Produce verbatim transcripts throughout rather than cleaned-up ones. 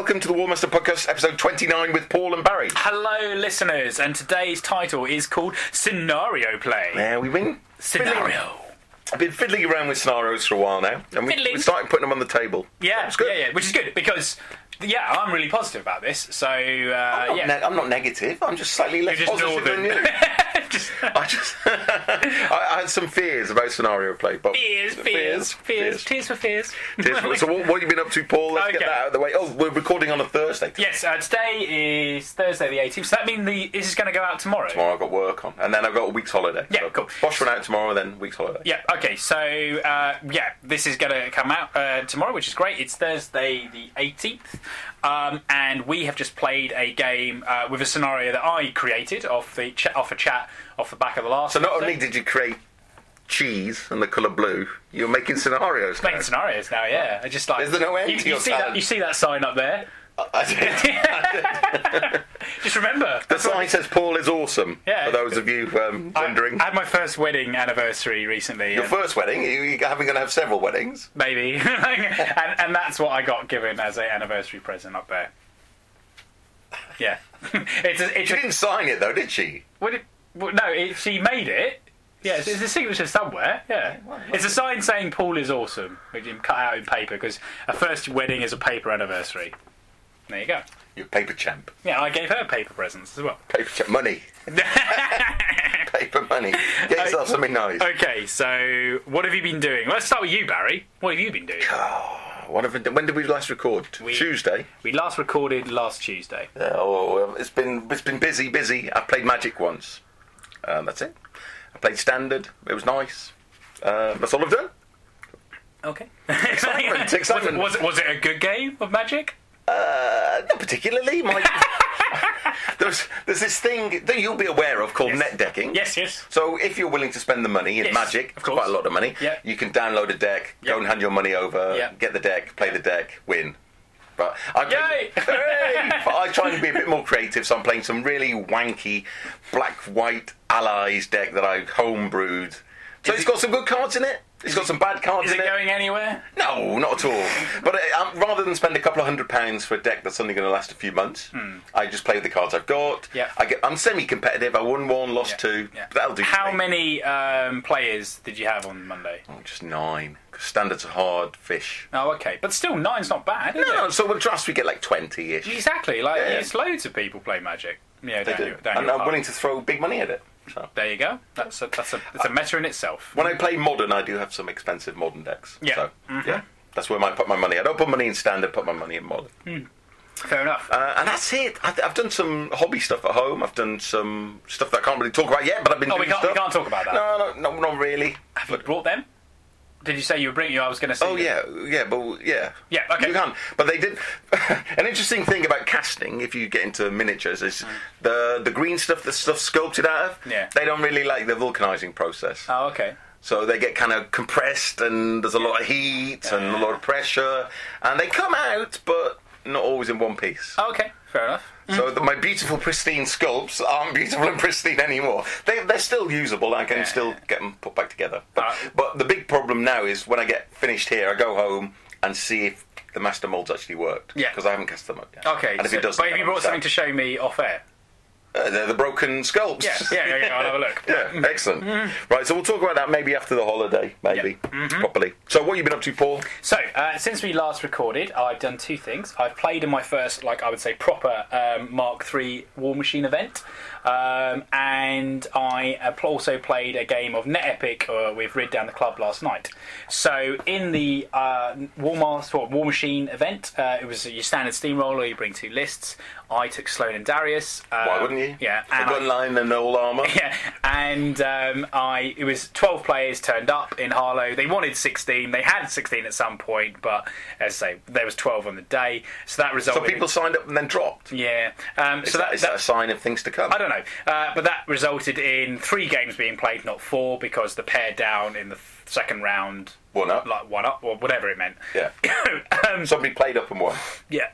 welcome to the Warmaster Podcast, episode twenty-nine with Paul and Barry. Hello, listeners, and today's title is called Scenario Play. Yeah, we've been Scenario. Fiddling, I've been fiddling around with scenarios for a while now, and we, we started putting them on the table. Yeah, so good. yeah, yeah, which is good because. Yeah, I'm really positive about this. So, uh, I'm not yeah, ne- I'm not negative. I'm just slightly less You're just positive northern. than you. just I just, I, I had some fears about scenario play, but fears, fears, fears, tears for fears. Tears for- so, what, what have you been up to, Paul? Let's Okay. get that out of the way. Oh, we're recording on a Thursday. Yes, uh, today is Thursday the eighteenth. So that means the this is going to go out tomorrow. Tomorrow I've got work on, and then I've got a week's holiday. Yeah, so cool. Bosch run out tomorrow, then week's holiday. Yeah, okay, so, uh, yeah, this is going to come out uh, tomorrow, which is great. It's Thursday the eighteenth, um, and we have just played a game uh, with a scenario that I created off the ch- off a chat off the back of the last So not episode. only did you create cheese and the colour blue, you're making scenarios. Making now. scenarios now, yeah. I just like Is there no end you, to you your see that talent? you see that sign up there. I did. Just remember. The that's what- sign says Paul is awesome. Yeah. For those of you um, I, wondering. I had my first wedding anniversary recently. Your and- first wedding? You, you're having going to have several weddings? Maybe. and, and that's what I got given as an anniversary present up there. Yeah. it's a, it's She a, didn't sign it though, did she? what it, well, no, it, she made it. Yeah, it's, it's a signature somewhere. Yeah, it's a sign saying Paul is awesome, which you cut out in paper because a first wedding is a paper anniversary. There you go. You're a paper champ. Yeah, I gave her paper presents as well. Paper champ. Money. Paper money. Get yourself Okay. something nice. Okay, so what have you been doing? Let's start with you, Barry. What have you been doing? What have we, when did we last record? We- Tuesday. We last recorded last Tuesday. Yeah, oh, well, it's been it's been busy, busy. I played Magic once. Um, that's it. I played Standard. It was nice. Uh, that's all I've done. Okay. Excitement, excitement. Was, was, was it a good game of Magic? Uh, not particularly. My, there's there's this thing that you'll be aware of called Yes. net decking. Yes, yes. So if you're willing to spend the money in Yes, Magic, of course. quite a lot of money, Yeah. you can download a deck, Yeah. go and hand your money over, Yeah. get the deck, play the deck, win. But I Yay! Hooray! But I try and be a bit more creative, so I'm playing some really wanky black-white allies deck that I homebrewed. So Is it's it- got some good cards in it. It's got some bad cards Is in it it. going anywhere? No, not at all. But uh, um, rather than spend a couple of hundred pounds for a deck that's only going to last a few months, I just play with the cards I've got. Hmm. Yeah. I get, I'm semi-competitive. I won one, lost Yeah, two. yeah. That'll do. for How me. many um, players did you have on Monday? Oh, just nine. 'Cause standards are hard fish. Oh, okay. But still, nine's not bad, is No, it? so with draft we get like twenty-ish. Exactly. Like, Yeah. it's loads of people play Magic. Yeah, They down do. your- down And your I'm path. willing to throw big money at it. So. There you go. That's a that's a that's a meta in itself. When I play modern, I do have some expensive modern decks. Yeah. So, Mhm. yeah. That's where I put my money. I don't put money in standard, put my money in modern. Fair enough. Uh, and that's it. I, I've done some hobby stuff at home. I've done some stuff that I can't really talk about yet, but I've been Oh, doing we can't we stuff. can't talk about that. No, no, no, not really. Have you brought them? Did you say you were bringing? You, I was going to say. Oh yeah, yeah, but yeah, Yeah, okay. You can, but they did. An interesting thing about casting, if you get into miniatures, is the the green stuff, the stuff sculpted out of. Yeah. They don't really like the vulcanizing process, Oh, okay. so they get kind of compressed, and there's a lot of heat and a lot of pressure, and they come out, but not always in one piece. Oh, okay. Fair enough. So the, my beautiful, pristine sculpts aren't beautiful and pristine anymore. They, they're still usable. I can Yeah. still get them put back together. But, Uh, but the big problem now is when I get finished here, I go home and see if the master molds actually worked. Yeah. Because I haven't cast them up yet. Okay. And if so- it doesn't, but have you brought something to show me off air? Uh, they're the broken sculpts. Yeah. Yeah. Yeah. yeah I'll have a look. Yeah, excellent. Right, so we'll talk about that maybe after the holiday, maybe, Yeah. Mm-hmm. properly. So what have you been up to, Paul? So, uh, since we last recorded, I've done two things. I've played in my first, like I would say, proper um, Mark three War Machine event, um, and I uh, also played a game of Net Epic uh, with Rid Down the Club last night. So, in the uh, War, Master, War Machine event, uh, it was your standard steamroller. You bring two lists. I took Sloane and Darius. Um, Why wouldn't you? Yeah, For and I- gun line and all armour. yeah, and um, I it was twelve players turned up in Harlow. They wanted sixteen. They had sixteen at some point, but as I say, there was twelve on the day. So that So resulted. people signed up and then dropped. in, yeah. Um, Is, so that, that, is that a that sign of things to come? I don't know, uh, but that resulted in three games being played, not four, because the pair down in the th- second round, One up. like one up or whatever it meant. Yeah. um, Somebody played up and won. yeah.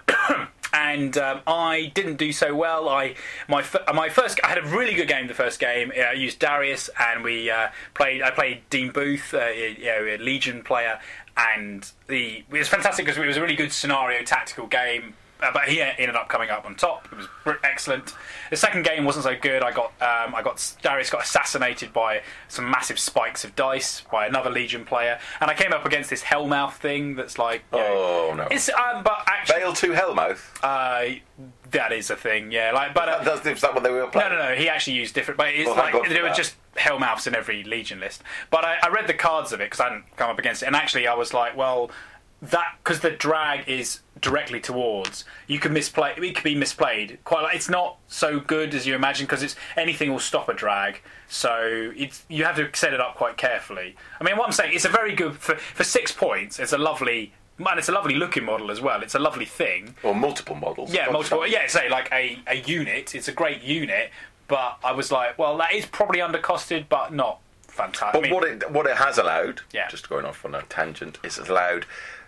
And um, I didn't do so well. I my f- my first I had a really good game. The first game uh, I used Darius, and we uh, played. I played Dean Booth, uh, you know, a Legion player, and the it was fantastic because it was a really good scenario tactical game. uh, but he ended up coming up on top. It was excellent. The second game wasn't so good. I got um, I got Darius got assassinated by some massive spikes of dice by another Legion player, and I came up against this Hellmouth thing that's like, you know, oh no, it's um, but actually, Bale two Hellmouth. Uh, that is a thing, yeah. Like, but uh, That's, is that what they were playing? no, no, no. He actually used different, but it's Well, like thank God for there were that. just Hellmouths in every Legion list. But I, I read the cards of it because I hadn't come up against it, and actually I was like, well, that because the drag is directly towards, you can misplay. It could be misplayed quite. Like, it's not so good as you imagine because it's anything will stop a drag. So it's you have to set it up quite carefully. I mean, what I'm saying, it's a very good for for six points. It's a lovely. And it's a lovely looking model as well. It's a lovely thing. Or multiple models. Yeah, multiple. Yeah, say like a, a unit. It's a great unit, but I was like, well, that is probably undercosted, but not fantastic. But I mean, what it what it has allowed, Yeah. just going off on a tangent, is it's allowed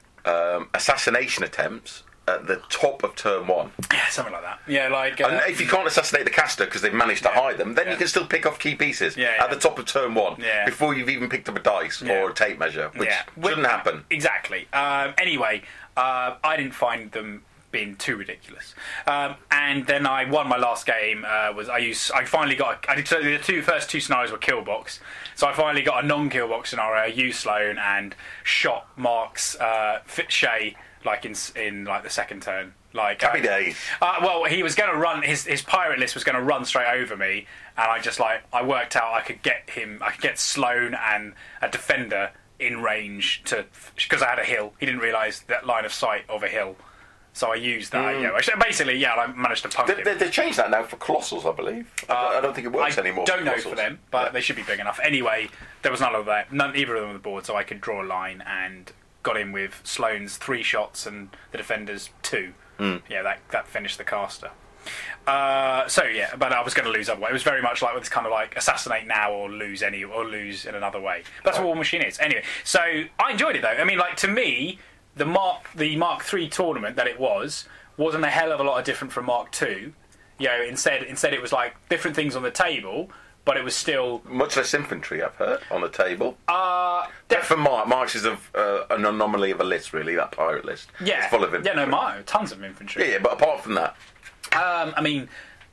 um, assassination attempts at the top of turn one. yeah, something like that. Yeah, like uh, And if you can't assassinate the caster because they've managed to Yeah. hide them, then Yeah. you can still pick off key pieces Yeah, at yeah. the top of turn one Yeah. before you've even picked up a dice Yeah. or a tape measure, which yeah, shouldn't happen. Exactly. Um, anyway, uh, I didn't find them being too ridiculous. Um, and then I won my last game. Uh, was I used? I finally got. I did, so the two first two scenarios were kill box. So I finally got a non-kill box scenario. I used Sloan and shot Mark's uh, Fit Shay like in in like the second turn. Like Happy uh, days. Uh, well, he was going to run. His his pirate list was going to run straight over me, and I just like I worked out I could get him. I could get Sloan and a defender in range to because I had a hill. He didn't realise that line of sight of a hill, so I used that. Mm. Yeah, Actually, basically, yeah, I managed to punk They, him. they, they changed that now for Colossals, I believe. I, don't- I don't think it works I anymore. don't for know Colossals. for them, but Yeah. they should be big enough. Anyway, there was none of that. None, either of them on the board, so I could draw a line and got in with Sloane's three shots and the defender's two. Mm. Yeah, that that finished the caster. Uh, so yeah, but I was going to lose otherwise. It was very much like this kind of like assassinate now or lose any or lose in another way. That's what War Machine is. Anyway, so I enjoyed it though. I mean, like to me, the Mark the Mark three tournament that it was wasn't a hell of a lot of different from Mark two. You know, instead instead it was like different things on the table, but it was still Much less infantry, I've heard, on the table. uh, Except for Mark. Mark's is a, uh, an anomaly of a list, really, that pirate list. yeah, It's full of infantry. yeah, no, my, tons of infantry. Yeah, yeah, but apart from that, Um, I mean,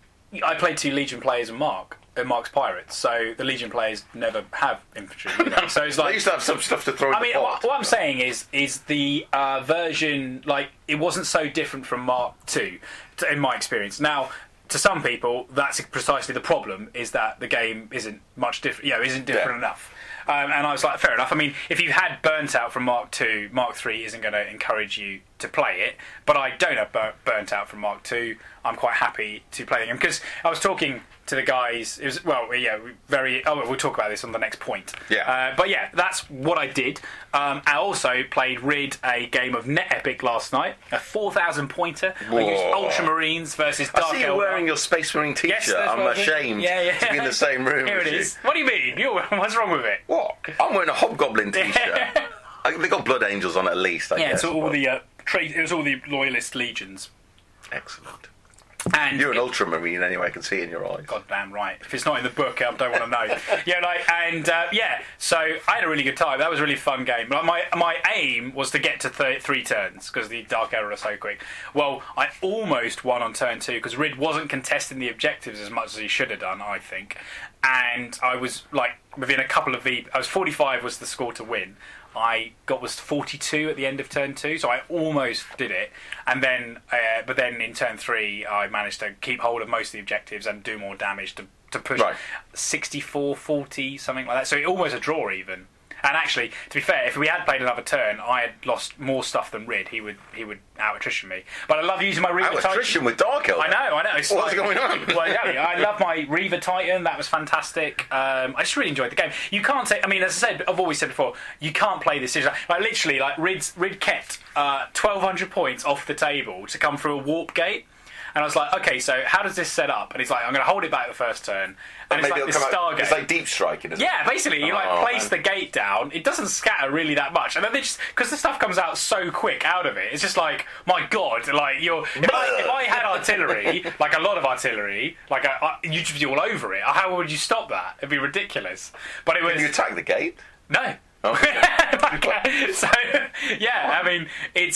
I played two Legion players and Mark, and Mark's Pirates, so the Legion players never have infantry. You know? So it's they like, used to have some stuff to throw in I mean, the what, pot. what I'm saying is, is the uh, version like it wasn't so different from Mark two, to, in my experience. Now, to some people, that's precisely the problem: is that the game isn't much different. You know, isn't different Yeah. enough. Um, and I was like, fair enough. I mean, if you had burnt out from Mark two, Mark three isn't going to encourage you to play it. But I don't have bur- burnt out from Mark two. I'm quite happy to play them because I was talking to the guys. It was well, yeah, we very. Oh, we'll talk about this on the next point. Yeah. Uh, but yeah, that's what I did. Um, I also played Rid a game of Net Epic last night, a four thousand pointer. I used Whoa. Ultramarines versus I Dark see you Eldar. wearing your Space Marine t-shirt. Yes, that's I'm what I did. ashamed Yeah, yeah. to be in the same room Here as it you. is. What do you mean? You, what's wrong with it? What? I'm wearing a Hobgoblin t-shirt. I, they got Blood Angels on at least, I Yeah, guess. it's all but- the uh, trade. It was all the loyalist legions. Excellent. And You're an it- Ultramarine anyway, I can see it in your eyes. Goddamn right. If it's not in the book, I don't want to know. yeah, like and uh, yeah. So I had a really good time. That was a really fun game. Like, my my aim was to get to th- three turns because the Dark Era are so quick. Well, I almost won on turn two because Rid wasn't contesting the objectives as much as he should have done, I think. And I was like within a couple of V. I was forty-five was the score to win. I got was forty-two at the end of turn two, so I almost did it. And then, uh, but then in turn three, I managed to keep hold of most of the objectives and do more damage to to push Right. sixty-four forty, something like that. So it almost a draw even. And actually, to be fair, if we had played another turn, I had lost more stuff than Rid. He would he would out attrition me. But I love using my Reaver Out Titan. attrition with Dark Elder. I know, I know. It's What's like- going on? Well, exactly. I love my Reaver Titan. That was fantastic. Um, I just really enjoyed the game. You can't take. I mean, as I said, I've always said before, you can't play this series. Like literally, like Rid Rid kept uh, twelve hundred points off the table to come through a warp gate. And I was like, okay, so how does this set up? And he's like, I'm going to hold it back the first turn. And it's Maybe like it'll this come out- Stargate. It's like deep striking, isn't Yeah, basically, you like Oh, place man. the gate down. It doesn't scatter really that much, and then they just because the stuff comes out so quick out of it. It's just like, my god, like you're. If I, if I had artillery, like a lot of artillery, like I, I, you'd just be all over it. How would you stop that? It'd be ridiculous. But it was it? You attack the gate? no. Oh, so yeah, I mean, it's.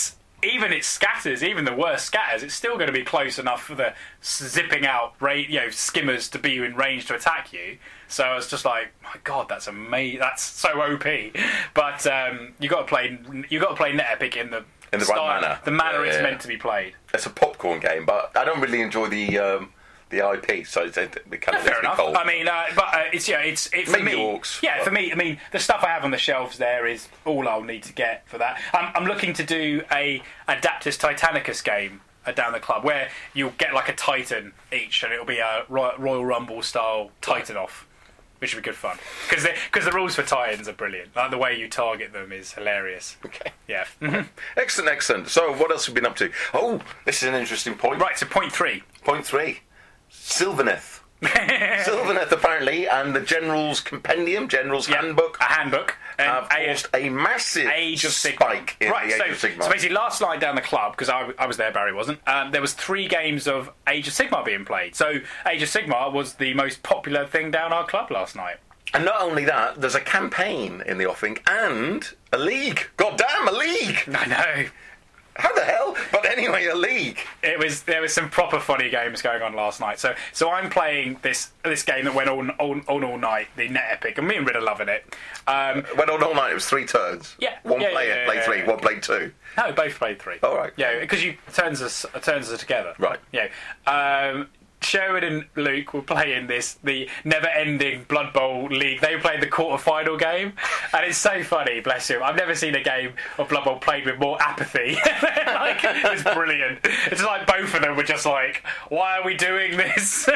even its scatters, even the worst scatters, it's still going to be close enough for the zipping out, ra- you know, skimmers to be in range to attack you. So I was just like, my God, that's amazing. That's so O P. But um, you got to play. You got to play NetEpic in the in the style, right manner. the manner yeah, it's yeah. meant to be played. It's a popcorn game, but I don't really enjoy the um, the I P, so it, it kind Yeah, of fair leaves me enough. cold. I mean, uh, but uh, it's yeah, it's it, for Maybe me. Orcs, yeah, but- for me. I mean, the stuff I have on the shelves there is all I'll need to get for that. I'm, I'm looking to do a Adaptus Titanicus game uh, down the club where you'll get like a Titan each, and it'll be a Roy- Royal Rumble style Titan off, which would be good fun because because the rules for Titans are brilliant. Like the way you target them is hilarious. Okay. Yeah. Excellent, excellent. So, what else have you been up to? Oh, this is an interesting point. Right. So point three. Point three. Sylvaneth. Sylvaneth, apparently, and the General's Compendium, General's Yeah, Handbook, a handbook, and have a- caused a massive Age of Sigmar. spike in right, the Age so, of Sigmar. so basically last night down the club, because I, I was there, Barry wasn't, um, there was three games of Age of Sigmar being played. So Age of Sigmar was the most popular thing down our club last night. And not only that, there's a campaign in the offing and a league. God damn, a league! I know. How the hell? But anyway, a league. It was there was some proper funny games going on last night. So so I'm playing this this game that went on on, on all night, the NetEpic, and me and Rid are loving it. Um, Went on all night, it was three turns. Yeah. One Yeah, player yeah, played yeah, three, yeah. one played two. no, both played three. All right. Yeah, because you turns us turns us together. Right. Yeah. Um, Sherwood and Luke were playing this, the never-ending Blood Bowl League. They played the quarter-final game, and it's so funny, bless him. I've never seen a game of Blood Bowl played with more apathy. Like, it was brilliant. It's like both of them were just like, why are we doing this?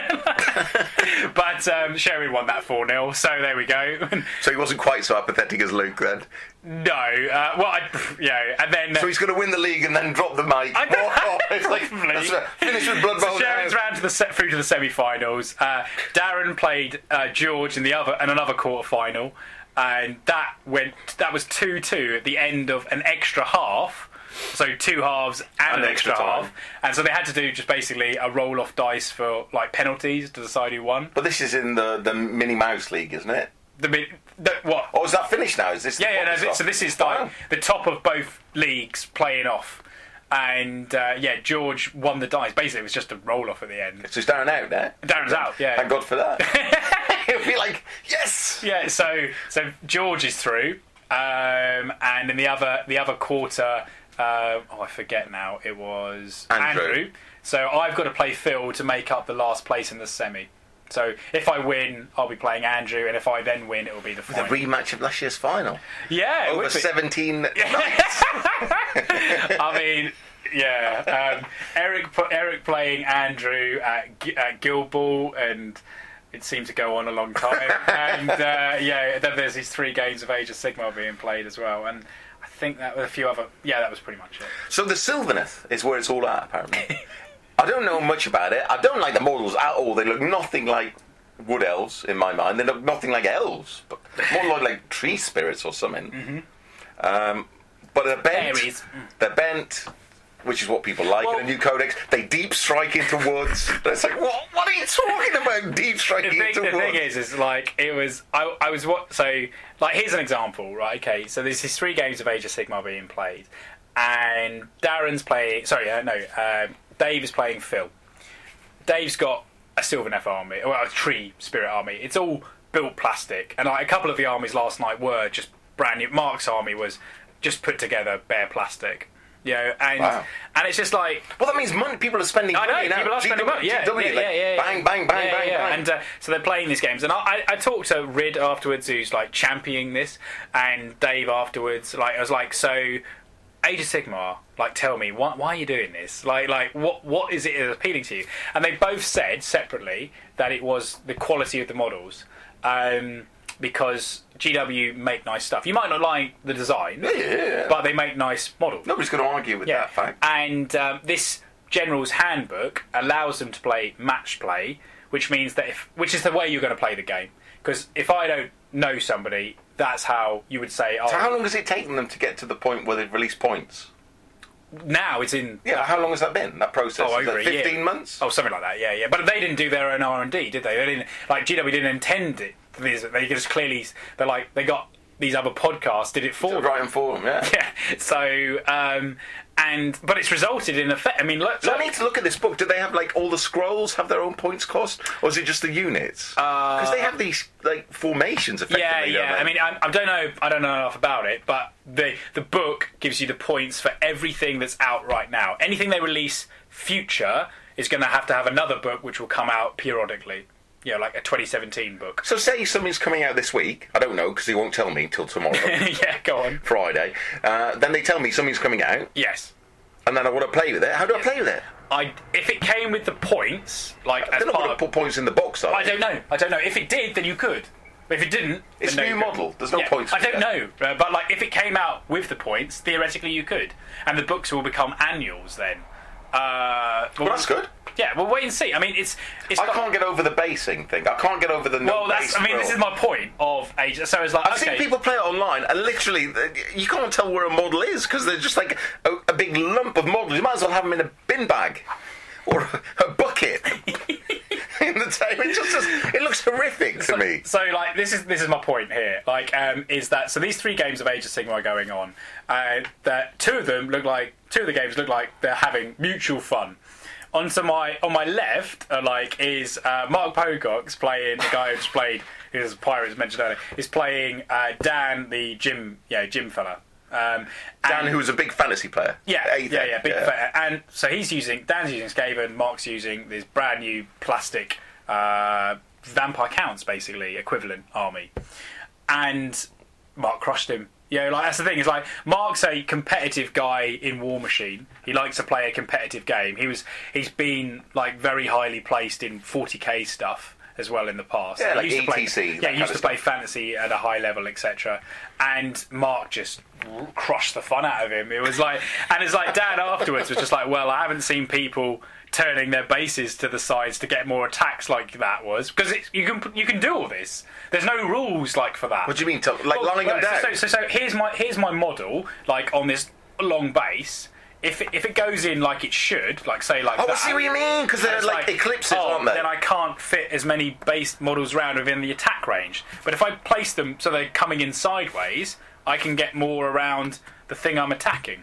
But um, Sherwood won that four nil, so there we go. So he wasn't quite so apathetic as Luke then. No, uh, well, I, yeah, and then... So he's going to win the league and then drop the mic. I don't Oh, it's like, Probably. that's right. Finish with Blood Bowl So Sharon's now. round to the set through to the semi-finals. Uh, Darren played uh, George in the other and another quarter-final, and that went. That was two two at the end of an extra half. So two halves and, And an extra, extra time. half, and so they had to do just basically a roll-off dice for like penalties to decide who won. But this is in the, the Minnie Mouse League, isn't it? The, bit- the what? Oh, is that finished now? Is this the Yeah, yeah. No, proper this, so stuff? this is like Wow. the top of both leagues playing off, and uh, yeah, George won the dice. Basically, it was just a roll off at the end. So is Darren out there? Darren's out. Yeah. Thank God for that. He'll be like, yes! Yeah, so so George is through, um, and in the other the other quarter, uh, oh I forget now, it was Andrew. Andrew. So I've got to play Phil to make up the last place in the semi. So if I win, I'll be playing Andrew, and if I then win, it will be the The final. rematch of last year's final. yeah, it Over would be. seventeen nights. I mean, yeah. Um, Eric Eric playing Andrew at, G- at Guildball, and it seemed to go on a long time. And uh, yeah, then there's these three games of Age of Sigmar being played as well, and I think that with a few other. Yeah, that was pretty much it. So the Sylvaneth is where it's all at, apparently. I don't know much about it. I don't like the models at all. They look nothing like wood elves in my mind. They look nothing like elves, but more like, like tree spirits or something. Mm-hmm. Um, but they're bent. Fairies. They're bent, which is what people like Well- in a new codex. They deep strike into woods. It's like, what? What are you talking about? Deep The striking thing, into the woods. thing is, is like it was. I, I was what. So, like, here's an example, right? Okay, so there's these three games of Age of Sigmar being played, and Darren's playing. Sorry, uh, no, um, Dave is playing Phil. Dave's got a Sylvaneth army, well, a tree spirit army. It's all built plastic, and like a couple of the armies last night were just brand new. Mark's army was just put together bare plastic, you know, and Wow. and it's just like. Well, that means money. People are spending I know, money now. people are spending G W, money. Yeah, G W, yeah, like, yeah, yeah, yeah. Bang, bang, bang, yeah, bang, yeah. bang. And uh, so they're playing these games, and I, I, I talked to Rid afterwards, who's like championing this, and Dave afterwards. Like I was like, so Age of Sigmar, like, tell me why, why are you doing this? Like, like what what is it that's appealing to you? And they both said separately that it was the quality of the models. Um, because G W make nice stuff. You might not like the design, Yeah, yeah, yeah. but they make nice models. Nobody's going to argue with Yeah, that fact. and um, this General's Handbook allows them to play match play, which means that if, which is the way you're going to play the game. Because if I don't know somebody, that's how you would say. Oh, So how long has it taken them to get to the point where they've released points? now it's in. Yeah, how long has that been? That process? Oh, Is over that a year. fifteen months? Oh, something like that. Yeah, yeah. But they didn't do their own R and D, did they? They didn't. Like G W didn't intend it. These- They just clearly. They're like they got these other podcasts did it for them. Right and for them, yeah. Yeah. So, um, and but it's resulted in effect. I mean, look. So I need to look at this book. Do they have like all the scrolls have their own points cost, or is it just the units? Because uh, they have these like formations. Effectively, yeah, yeah. I mean, I, I don't know. I don't know enough about it, but the the book gives you the points for everything that's out right now. Anything they release future is going to have to have another book, which will come out periodically. You know, like a twenty seventeen book. So say something's coming out this week. I don't know, because he won't tell me till tomorrow. Yeah, go on. Friday. Uh, then they tell me something's coming out. Yes. And then I want to play with it. How do I play with it? I, if it came with the points, like I as don't know part what to put points in the box, are I don't know. I don't know. If it did, then you could. But if it didn't... It's then a no, new you model. couldn't. There's no yeah, points. I don't for know. Uh, but like, if it came out with the points, theoretically you could. And the books will become annuals then. Uh, well, that's good. Yeah, we'll wait and see. I mean, it's... it's I got, can't get over the basing thing. I can't get over the no Well, that's... base I mean, roll. this is my point of age. So it's like, I've okay, seen people play it online, and literally, you can't tell where a model is, because they're just like a, a big lump of models. You might as well have them in a bin bag. Or a bucket. In the table. It just, just it looks horrific to so, me. So, like, this is this is my point here. Like, um, is that so? These three games of Age of Sigmar are going on. Uh, that two of them look like two of the games look like they're having mutual fun. Onto my on my left, uh, like, is uh, Mark Pocock's playing the guy who's played, who's Pirates mentioned earlier, is playing uh, Dan, the gym, yeah, gym fella. Um, Dan, and, who's a big fantasy player. Yeah, Eighth, yeah, yeah, big yeah. fan. And so he's using, Dan's using Skaven, Mark's using this brand new plastic uh, Vampire Counts, basically, equivalent army. And Mark crushed him. You know, like, that's the thing, is like, Mark's a competitive guy in War Machine. He likes to play a competitive game. He was, he's been, like, very highly placed in forty K stuff as well in the past. Yeah, he like used to E T C. play, yeah, he used to play fantasy at a high level, et cetera. And Mark just crushed the fun out of him. It was like, and it's like Dan afterwards was just like, well, I haven't seen people turning their bases to the sides to get more attacks like that was, because you can you can do all this. There's no rules like for that. What do you mean? To, like Well, lining well, them down? So, so, so here's my here's my model, like on this long base. If it, if it goes in like it should, like say like oh, that, I see what you mean, because they're it's like, eclipses, oh, aren't they? then I can't fit as many base models around within the attack range. But if I place them so they're coming in sideways, I can get more around the thing I'm attacking.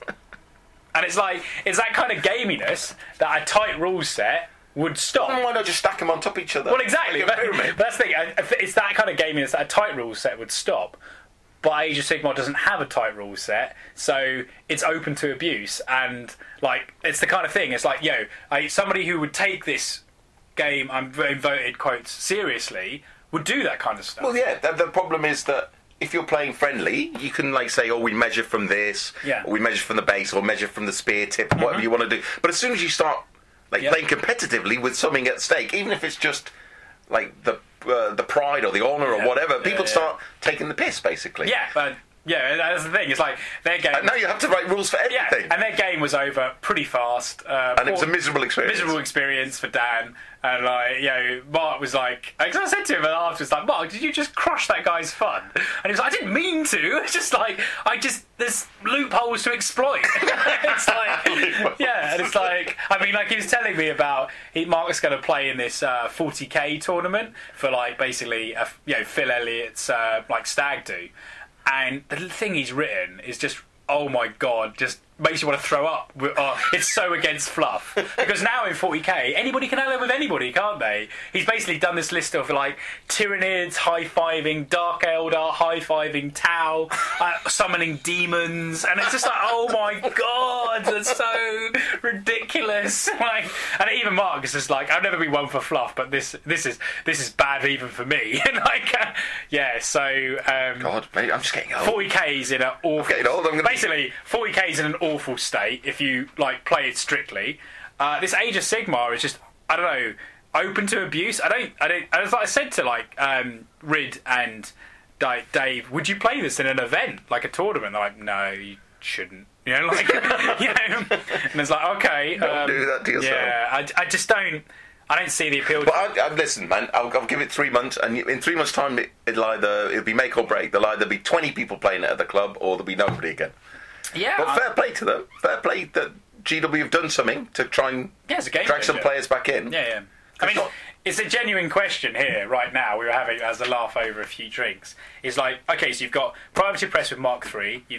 And it's like, it's that kind of gaminess that a tight rule set would stop. Then why not just stack them on top of each other? Well, exactly. Like a But, pyramid. but that's the thing. I- I- It's that kind of gaminess that a tight rule set would stop. But Age of Sigmar doesn't have a tight rule set, so it's open to abuse. And, like, it's the kind of thing, it's like, yo, I, somebody who would take this game, I'm voted, quotes, seriously, would do that kind of stuff. Well, yeah, the, the problem is that if you're playing friendly, you can, like, say, oh, we measure from this, Yeah. or we measure from the base, or measure from the spear tip, or whatever you want to do. But as soon as you start, like, Yep. playing competitively with something at stake, even if it's just, like, the uh, the pride or the honour or Yeah. whatever, Yeah, people yeah. start taking the piss, basically. Yeah, but, yeah, that's the thing. It's like, their game... And now you have to write rules for Yeah, everything. and their game was over pretty fast. Uh, And it was a miserable experience. Miserable experience for Dan. And, like, you know, Mark was like... Because I said to him afterwards, like, Mark, did you just crush that guy's fun? And he was like, I didn't mean to. It's just like, I just... There's loopholes to exploit. It's like... Yeah, and it's like... I mean, like, he was telling me about... He, Mark was going to play in this uh, forty K tournament for, like, basically, a, you know, Phil Elliott's, uh, like, stag do. And the thing he's written is just, oh my god, just makes you want to throw up. Oh, it's so against fluff. Because now in forty K, anybody can ally with anybody, can't they? He's basically done this list of, like, Tyranids high-fiving, Dark Eldar high-fiving Tau, uh, summoning demons, and it's just like, oh my god, that's so ridiculous. Like, and even Mark is just like, I've never been one for fluff, but this this is this is bad even for me. And like, uh, yeah, so um, God, mate, I'm just getting old. forty K's in an awful... getting old, I'm gonna- Basically, forty K's in an awful state if you, like, play it strictly. Uh, this Age of Sigmar is just, I don't know, open to abuse. I don't... I don't... As I said to, like, um, Rid and like, Dave, would you play this in an event, like a tournament? They're like, no, you shouldn't. You know, like... you know? And it's like, okay... Don't um, do that to yourself. Yeah, I, I just don't... I don't see the appeal to But I, I, listen, man, I'll, I'll give it three months, and in three months' time, it, it'll either it'll be make or break. There'll either be twenty people playing it at the club, or there'll be nobody again. Yeah. But I- fair play to them. Fair play that G W have done something to try and Yeah, it's a game drag some changer. players back in. Yeah, yeah. I mean, not- it's a genuine question here, right now. We were having as a laugh over a few drinks. It's like, okay, so you've got Privateer Press with Mark three, you've got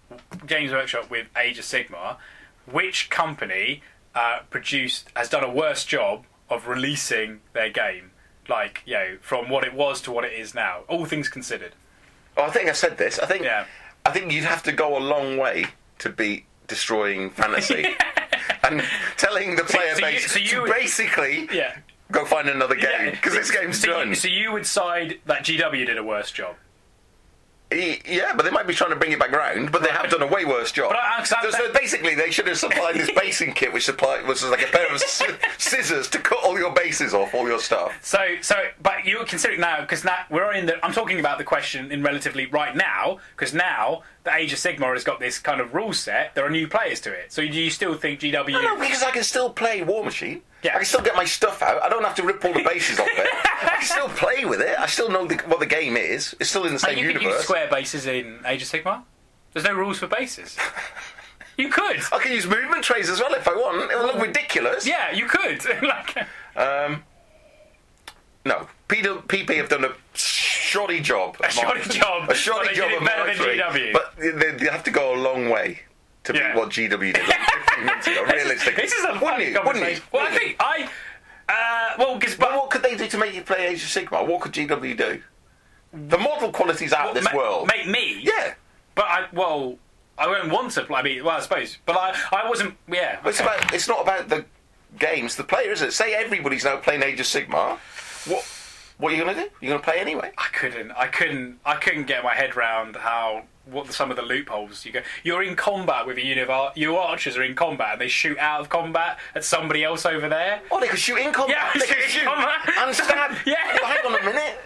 Games Workshop with Age of Sigmar, which company uh, produced has done a worse job of releasing their game? Like, you know, from what it was to what it is now, all things considered. Oh, I think I said this. I think Yeah. I think you'd have to go a long way to beat destroying fantasy and telling the player so you- base so you to would- basically Yeah. go find another game because this game's so done. You, so you would side that G W did a worse job? Y- Yeah, but they might be trying to bring it back round, but they have done a way worse job. But I- 'cause I'm so, so saying- basically, they should have supplied this basing kit, which supplied was like a pair of sci- scissors to cut all your bases off, all your stuff. So, so, but you consider it now because now we're in the. I'm talking about the question in relatively right now because now the Age of Sigmar has got this kind of rule set. There are new players to it. So, do you still think G W? No, no, because I can still play War Machine. Yeah. I can still get my stuff out. I don't have to rip all the bases off it. I can still play with it. I still know the, what the game is. It's still in the same you could universe. use square bases in Age of Sigmar. There's no rules for bases. You could. I can use movement trays as well if I want. It'll look ridiculous. Yeah, you could. like, Um, no, P P have done a shoddy job. A shoddy job. A shoddy But they job did it of better than Mark three. G W. But they, they have to go a long way to beat Yeah. what G W did like fifteen months ago. Realistically, this is a wouldn't funny you? Wouldn't you? conversation. Well, I Wouldn't think I. Uh, well, because Well, what could they do to make you play Age of Sigmar? What could G W do? The model quality's out of this ma- world. Make me. Yeah. But I well, I won't want to play. I mean, well, I suppose, but I, I wasn't. Yeah. But It's okay. about. It's not about the games, the player, is it? Say everybody's now playing Age of Sigmar. What? What are you going to do? You're going to play anyway? I couldn't. I couldn't. I couldn't get my head round how what some of the loopholes you go. You're in combat with a unit of ar- your archers are in combat and they shoot out of combat at somebody else over there. Oh, they could shoot in combat. Yeah, they could shoot in shoot combat. and stab. Yeah. Well, hang on a minute.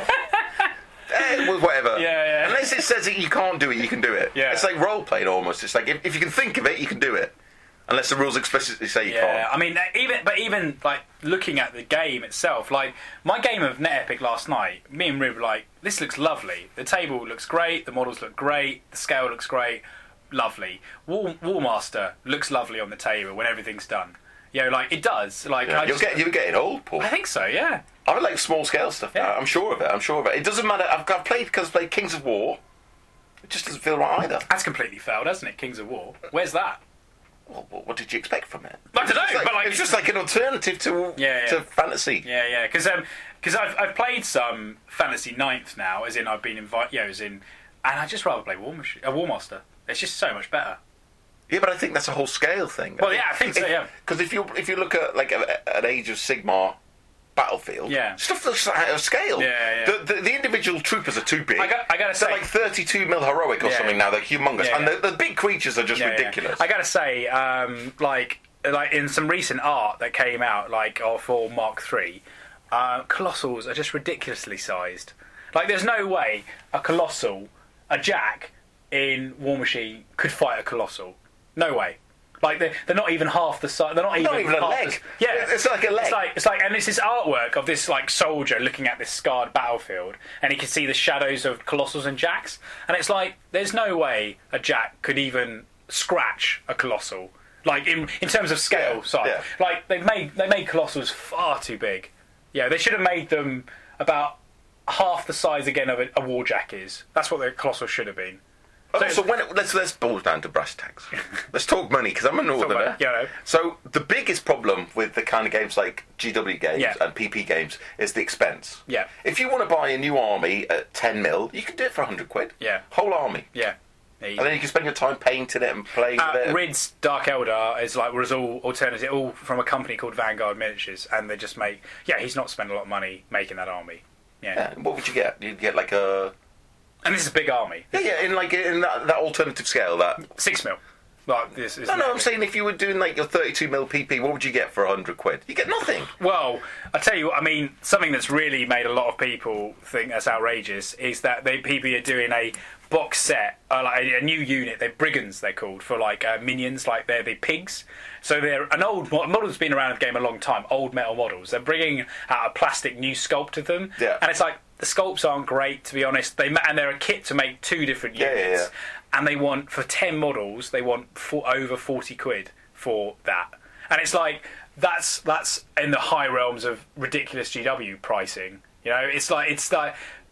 Eh, well, whatever. Yeah, yeah. Unless it says that you can't do it, you can do it. Yeah. It's like role playing almost. It's like if, if you can think of it, you can do it. Unless the rules explicitly say you Yeah, can't. I mean, even but even like looking at the game itself, like my game of Net Epic last night, me and Rib were like, this looks lovely. The table looks great, the models look great, the scale looks great, lovely. War, Warmaster looks lovely on the table when everything's done. You know, like it does. Like Yeah, I you're, just, get, you're getting old, Paul. I think so. Yeah. I like small scale stuff now. Yeah. I'm sure of it. I'm sure of it. It doesn't matter. I've, I've played because I've played Kings of War. It just doesn't feel right either. That's completely failed, hasn't it? Kings of War. Where's that? Well, what, what did you expect from it? I don't It's just know, like- but, like, it's just like an alternative to Yeah, yeah. to fantasy. Yeah, yeah. Because um, cause I've I've played some Fantasy Ninth now, as in I've been invited, you know, as in, and I just rather play War Machine, a Warmaster. It's just so much better. Yeah, but I think that's a whole scale thing. Well, yeah, I think so, yeah. Because if you if you look at like a, an Age of Sigmar battlefield, Yeah. stuff looks out of scale. Yeah, yeah. The, the, the individual troopers are too big. I got- I gotta They're say- like thirty-two mil heroic or Yeah. something now. They're humongous, Yeah, and yeah. the, the big creatures are just Yeah, yeah. ridiculous. I gotta say, um, like, like in some recent art that came out, like uh, for Mark Three, uh, colossals are just ridiculously sized. Like, there's no way a colossal, a Jack in War Machine could fight a colossal. No way. Like they're, they're not even half the size. They're not, Not even a half leg. The, yeah, It's like a leg. It's like it's like, and it's this artwork of this like soldier looking at this scarred battlefield, and he can see the shadows of colossals and jacks, and it's like there's no way a jack could even scratch a colossal. Like in in terms of scale Yeah, size, yeah. like they made they made colossals far too big. Yeah, they should have made them about half the size again of a, a warjack is. That's what the colossal should have been. Oh, so when it, let's let's boil down to brass tacks. Let's talk money because I'm a northerner. money, yeah, I know. So the biggest problem with the kind of games like G W games Yeah. and P P games is the expense. Yeah. If you want to buy a new army at ten mil, you can do it for a hundred quid. Yeah. Whole army. Yeah. And then you can spend your time painting it and playing Uh, with it. Rid's Dark Eldar is like was all alternative, all from a company called Vanguard Miniatures, and they just make. Yeah, he's not spent a lot of money making that army. Yeah, Yeah. What would you get? You'd get like a and this is a big army, yeah, yeah, in like in that, that alternative scale. That six mil. Like this is. no, no. I'm saying if you were doing like your thirty-two mil P P, what would you get for a hundred quid? You get nothing. Well, I tell you, what, I mean, something that's really made a lot of people think that's outrageous is that they people are doing a box set, uh, like a, a new unit. They're brigands, they're called, for like uh, minions, like they're the pigs. So they're an old mo- model's been around in the game a long time. Old metal models. They're bringing out a plastic new sculpt of them, Yeah. and it's like the sculpts aren't great, to be honest. They ma- and they're a kit to make two different Yeah, units, yeah, yeah. and they want for ten models, they want for, over forty quid for that, and it's like. That's that's in the high realms of ridiculous G W pricing. You know, it's like it's like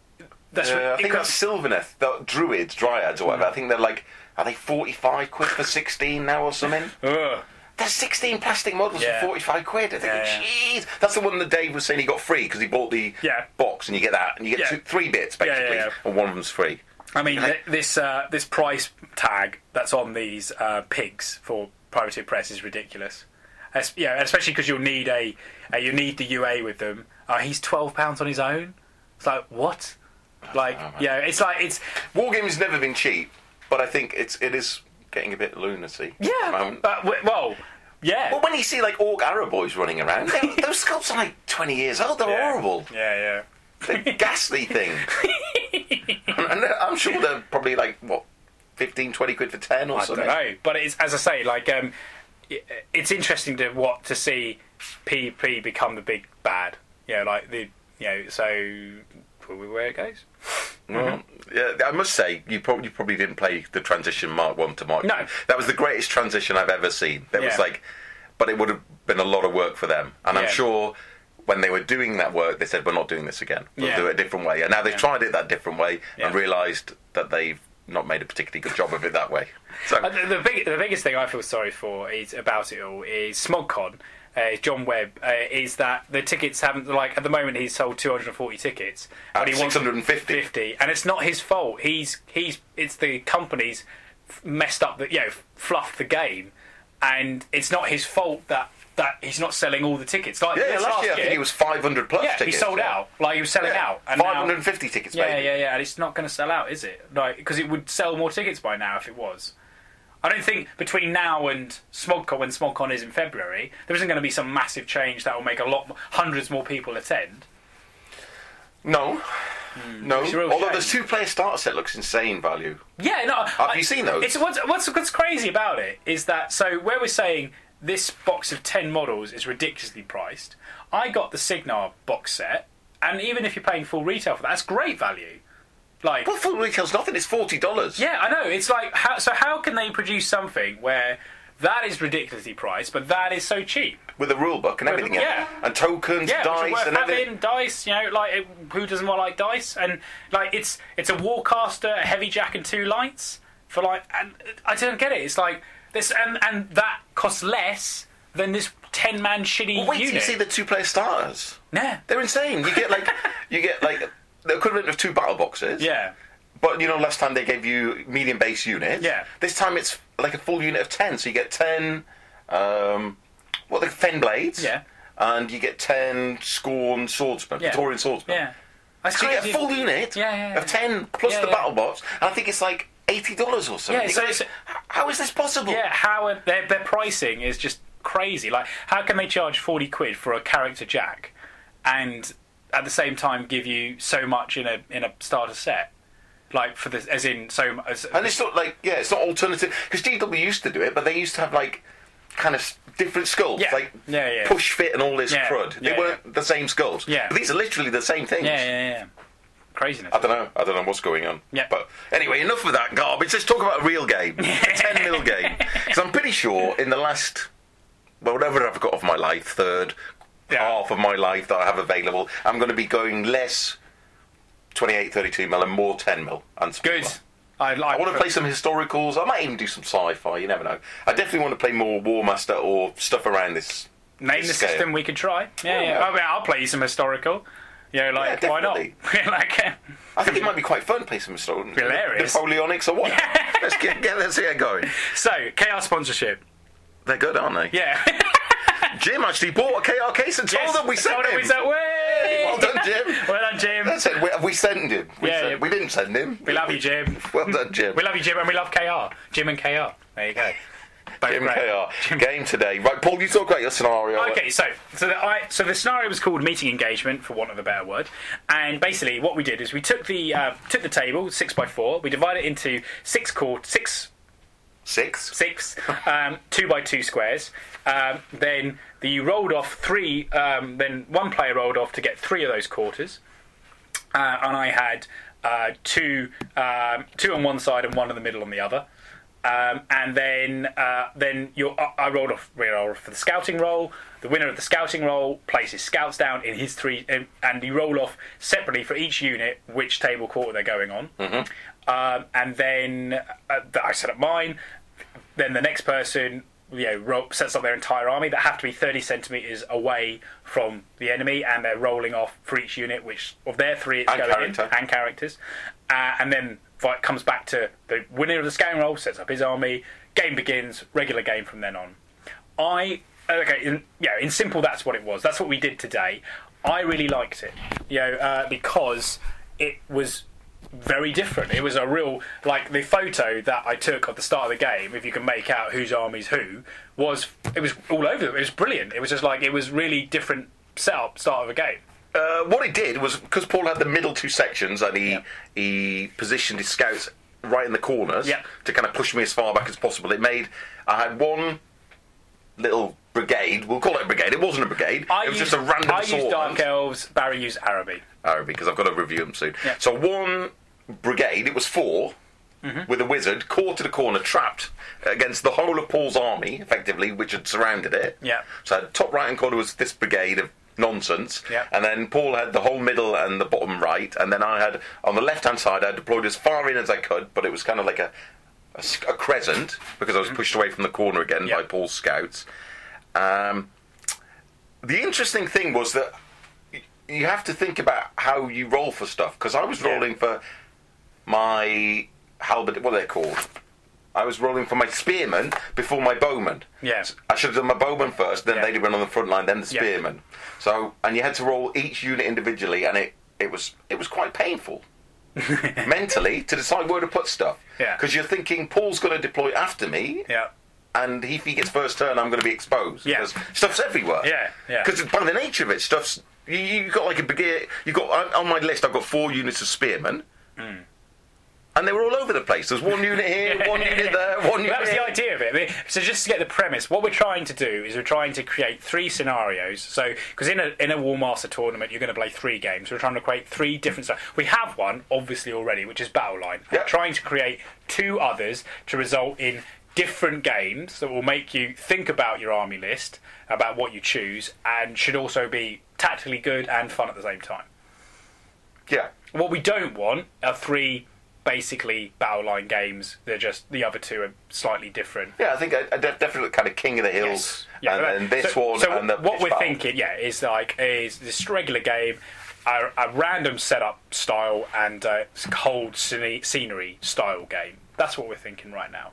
That's Uh, I think because- that's Sylvaneth, the Druids, Dryads, or whatever. I think they're like, are they forty-five quid for sixteen now or something? Ugh. There's sixteen plastic models Yeah. for forty-five quid. I think, Yeah, jeez. That's the one that Dave was saying he got free because he bought the Yeah. box and you get that and you get Yeah. two, three bits Yeah, yeah, basically, yeah. and one of them's free. I mean, Like- th- this uh, this price tag that's on these uh, pigs for privateer press is ridiculous. Es- yeah, especially because you'll need a, a you need the U A with them. Uh, he's twelve pounds on his own. It's like what? Like yeah, it's like it's Wargame's never been cheap, but I think it's it is getting a bit lunacy. at the yeah. moment. But w- well, yeah. But when you see like Orc Arrow boys running around, they- those sculpts are like twenty years old. They're yeah. horrible. Yeah, They're ghastly things. And they're- I'm sure they're probably like what, fifteen, twenty quid for ten or I something. don't know, but it's as I say, like um, it, it's interesting to what to see P P become the big bad. You know, like the you know, so will we where it goes? Well, yeah, I must say, you probably, you probably didn't play the transition Mark One to Mark No. Two. That was the greatest transition I've ever seen. There was Yeah. like, but it would have been a lot of work for them, and I'm Yeah. sure when they were doing that work, they said, "We're not doing this again. We'll Yeah. do it a different way." And now they've Yeah. tried it that different way and Yeah. realised that they've not made a particularly good job of it that way. So Uh, the, the, big, the biggest thing I feel sorry for is about it all is SmogCon. Uh, John Webb uh, is that the tickets haven't like at the moment he's sold two hundred forty tickets, Out but of he wants six hundred fifty. fifty, and it's not his fault. He's he's it's the company's f- messed up the you know fluffed the game, and it's not his fault that that he's not selling all the tickets. Like yeah, this last year I think it was five hundred plus yeah, tickets. he sold yeah. out. Like he was selling Yeah. out, and now- five hundred fifty tickets, yeah, maybe. yeah, yeah, and it's not going to sell out, is it? Like because it would sell more tickets by now if it was. I don't think between now and SmogCon, when SmogCon is in February, there isn't going to be some massive change that will make a lot, hundreds more people attend. No, no. It's a real Although shame. the two-player starter set looks insane value. Yeah, no. Have you seen those? It's what's, what's what's crazy about it is that so where we're saying this box of ten models is ridiculously priced. I got the Signar box set, and even if you're paying full retail for that, that's great value. Like, Well, full retail's nothing. It's forty dollars. yeah, I know. It's like, how, so how can they produce something where that is ridiculously priced, but that is so cheap? With a rule book and everything, in it. yeah. and tokens, Yeah, which dice, are worth and everything. having, dice, you know, like it- who doesn't want like dice? And like it's it's a Warcaster, a Heavy Jack, and two lights for like, and I don't get it. It's like this, and and that costs less than this ten man shitty Well, wait till unit. you see the two-player starters. yeah, They're insane. You get like you get like the equivalent of two battle boxes. yeah, But you know, last time they gave you medium base units. Yeah. This time it's like a full unit of ten. So you get ten. Um, what the fen blades. Yeah. And you get ten Scorn swordsmen, Yeah. Praetorian swordsmen. yeah. That's So you get a crazy. full unit Yeah, yeah, yeah. of ten plus Yeah, the yeah. battle box, and I think it's like eighty dollars or something. Yeah, You so go, it's- how is this possible? Yeah, how are, their their pricing is just crazy. Like, how can they charge forty quid for a character Jack, and at the same time give you so much in a in a starter set? Like for the as in so mu- as, And it's not like yeah, it's not alternative because G W used to do it, but they used to have like kind of s- different skulls, Yeah. like Yeah, yeah. push fit and all this Yeah. crud. They Yeah, weren't the same skulls. Yeah. But these are literally the same things. yeah, yeah, yeah, craziness. I don't know. I don't know what's going on. Yeah. But anyway, enough of that garbage. Let's talk about a real game, a ten mil game. Because I'm pretty sure in the last, well, whatever I've got of my life, third Yeah. half of my life that I have available, I'm going to be going less twenty-eight, thirty-two mil and more ten mil and smaller. Good. I like. I want to play some historicals. I might even do some sci-fi. You never know. I definitely want to play more War Master or stuff around this. Name the scale. system we could try. Yeah, Oh, yeah. yeah. I mean, I'll play you some historical. You know, like Yeah, why not? definitely. like, uh, I think it might be quite fun to play some historical. Hilarious. Napoleonics or what? let's get, get let's get going. so K R sponsorship. They're good, aren't they? Yeah. Jim actually bought a K R case and told Yes, them we sent told him. him we sent. Way! Well done, Jim. Well done, Jim. That's it. We, we sent him. We, Yeah, sent, yeah. we didn't send him. We love you, Jim. Well done, Jim. We love you, Jim, and we love K R. Jim and K R. There you go. Both Jim great. K R. Game today. Right, Paul, you talk about your scenario. Okay, so so the, I, so the scenario was called meeting engagement, for want of a better word. And basically, what we did is we took the uh, took the table six by four. We divided it into six court six Six. six um, two by two squares. Um, then the, you rolled off three. Um, then one player rolled off to get three of those quarters, uh, and I had uh, two um, two on one side and one in the middle on the other. Um, and then, uh, then you're, I rolled off, rolled off for the scouting roll. The winner of the scouting roll places scouts down in his three, and you roll off separately for each unit which table quarter they're going on. Mm-hmm. Um, and then uh, I set up mine. Then the next person, you know, roll, sets up their entire army. That have to be thirty centimeters away from the enemy, and they're rolling off for each unit which of their three it's and going character. in, and characters. Uh, and then fight comes back to the winner of the scouting roll, sets up his army. Game begins. Regular game from then on. I okay, in, yeah, in simple, that's what it was. That's what we did today. I really liked it, you know, uh, because it was very different. It was a real, like, the photo that I took at the start of the game, if you can make out whose army's who, was, it was all over. It was brilliant. It was just like, it was really different setup, start of a game. Uh, what it did was, because Paul had the middle two sections, and he Yeah. he positioned his scouts right in the corners Yeah. to kind of push me as far back as possible. It made, I had one little brigade, we'll call it a brigade, it wasn't a brigade, I it was used, just a random I used assortment. Dark Elves, Barry used Araby. Araby, because I've got to review them soon. Yeah. So one brigade, it was four, mm-hmm. with a wizard, caught to the corner, trapped against the whole of Paul's army, effectively, which had surrounded it. Yeah. So top right hand corner was this brigade of nonsense, Yeah. and then Paul had the whole middle and the bottom right, and then I had, on the left hand side, I deployed as far in as I could, but it was kind of like a, a, s- a crescent, because I was pushed away from the corner again Yeah. by Paul's scouts. Um, the interesting thing was that y- you have to think about how you roll for stuff, because I was Yeah. rolling for my halberd, what are they called? I was rolling for my spearmen before my bowmen. Yeah. I should have done my bowmen first, then Yeah. they'd have been on the front line, then the Yeah. spearmen. So, and you had to roll each unit individually, and it, it was it was quite painful mentally to decide where to put stuff. Yeah. Because you're thinking Paul's going to deploy after me, Yeah. and if he gets first turn, I'm going to be exposed. Yeah. Because stuff's everywhere. Yeah, yeah. Because by the nature of it, stuff's you, you got like a brigade. You got on- on my list. I've got four units of spearmen. Mm. And they were all over the place. There's one unit here, one unit there, one unit That was here. the idea of it. I mean, so just to get the premise, what we're trying to do is we're trying to create three scenarios. So, because in a in a War Master tournament, you're going to play three games. We're trying to create three different styles. We have one, obviously, already, which is Battle Line. Yeah. We're trying to create two others to result in different games that will make you think about your army list, about what you choose, and should also be tactically good and fun at the same time. Yeah. What we don't want are three basically battle line games. They're just, the other two are slightly different. Yeah, I think I, I def- definitely kind of King of the Hills, Yeah, and, right. and this so, one, so and the what pitch we're battle. thinking, yeah, is like is this regular game, a, a random setup style, and a cold scene- scenery style game. That's what we're thinking right now.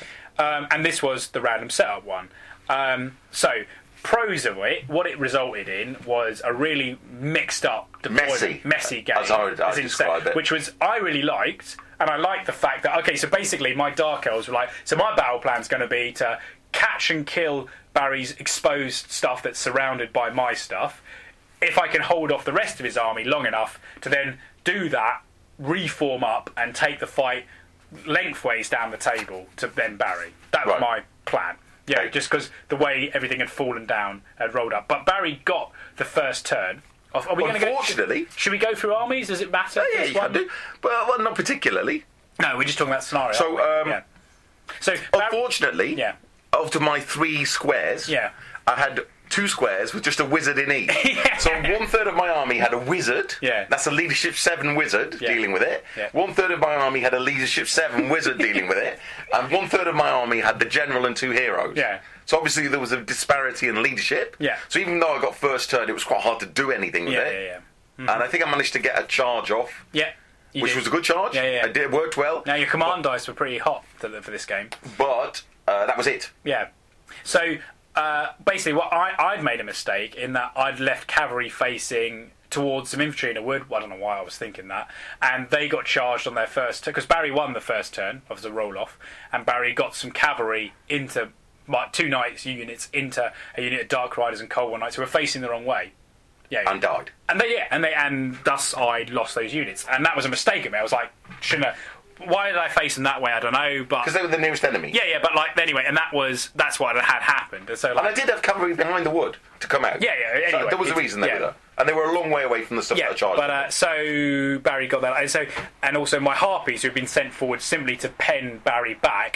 Um, and this was the random setup one. Um, so pros of it, what it resulted in was a really mixed up, deployment, Messy. messy game. As I would- I'd as in describe set- it. Which was I really liked. And I like the fact that, okay, so basically my Dark Elves were like, so my battle plan's going to be to catch and kill Barry's exposed stuff that's surrounded by my stuff. If I can hold off the rest of his army long enough to then do that, reform up and take the fight lengthways down the table to then Barry. That was Right. my plan. Yeah, Okay. just because the way everything had fallen down had rolled up. But Barry got the first turn. Are we going to go? Unfortunately. Should we go through armies? Does it matter? Oh, yeah, This you one? can do. But well, not particularly. No, we're just talking about scenario. So, aren't we? um, yeah. So, Bar- Unfortunately, yeah, of my three squares, yeah, I had two squares with just a wizard in each. Yeah. So one third of my army had a wizard. Yeah. That's a leadership seven wizard Yeah. dealing with it. Yeah. One third of my army had a leadership seven wizard dealing with it. And one third of my army had the general and two heroes. Yeah. So obviously there was a disparity in leadership. Yeah. So even though I got first turn, it was quite hard to do anything with yeah, it. yeah, yeah. And I think I managed to get a charge off, Yeah. You which did. was a good charge. Yeah, yeah. It did, it worked well. Now your command dice were pretty hot for, the, for this game. But uh, that was it. Yeah. So uh, basically, what I I'd made a mistake in that I'd left cavalry facing towards some infantry in a wood. Well, I don't know why I was thinking that. And they got charged on their first turn because Barry won the first turn of the roll off, and Barry got some cavalry into like two knights units into a unit of Dark Riders and Cold War Knights who were facing the wrong way. Yeah, And died. And they, yeah, and they, and thus I lost those units, and that was a mistake of me. I was like, shouldn't I? Why did I face them that way? I don't know, but Because they were the nearest enemy. yeah, yeah, but like anyway, and that was that's what had happened. And so And I like, did have cavalry behind the wood to come out. yeah, yeah. So Anyway, there was a it's- reason they yeah. were there. And they were a long way away from the stuff Yeah, that I charged. but uh, so Barry got that, and so and also my harpies who'd been sent forward simply to pen Barry back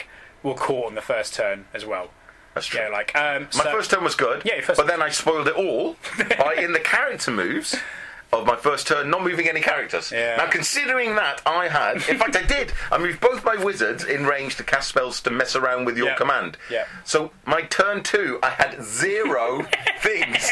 were caught on the first turn as well. That's true. Yeah, like um, My so, first turn was good, Yeah, your first but then I spoiled it all by, in the character moves of my first turn, not moving any characters. Yeah. Now, considering that I had... In fact, I did. I moved both my wizards in range to cast spells to mess around with your Yeah. command. Yeah. So, my turn two, I had zero things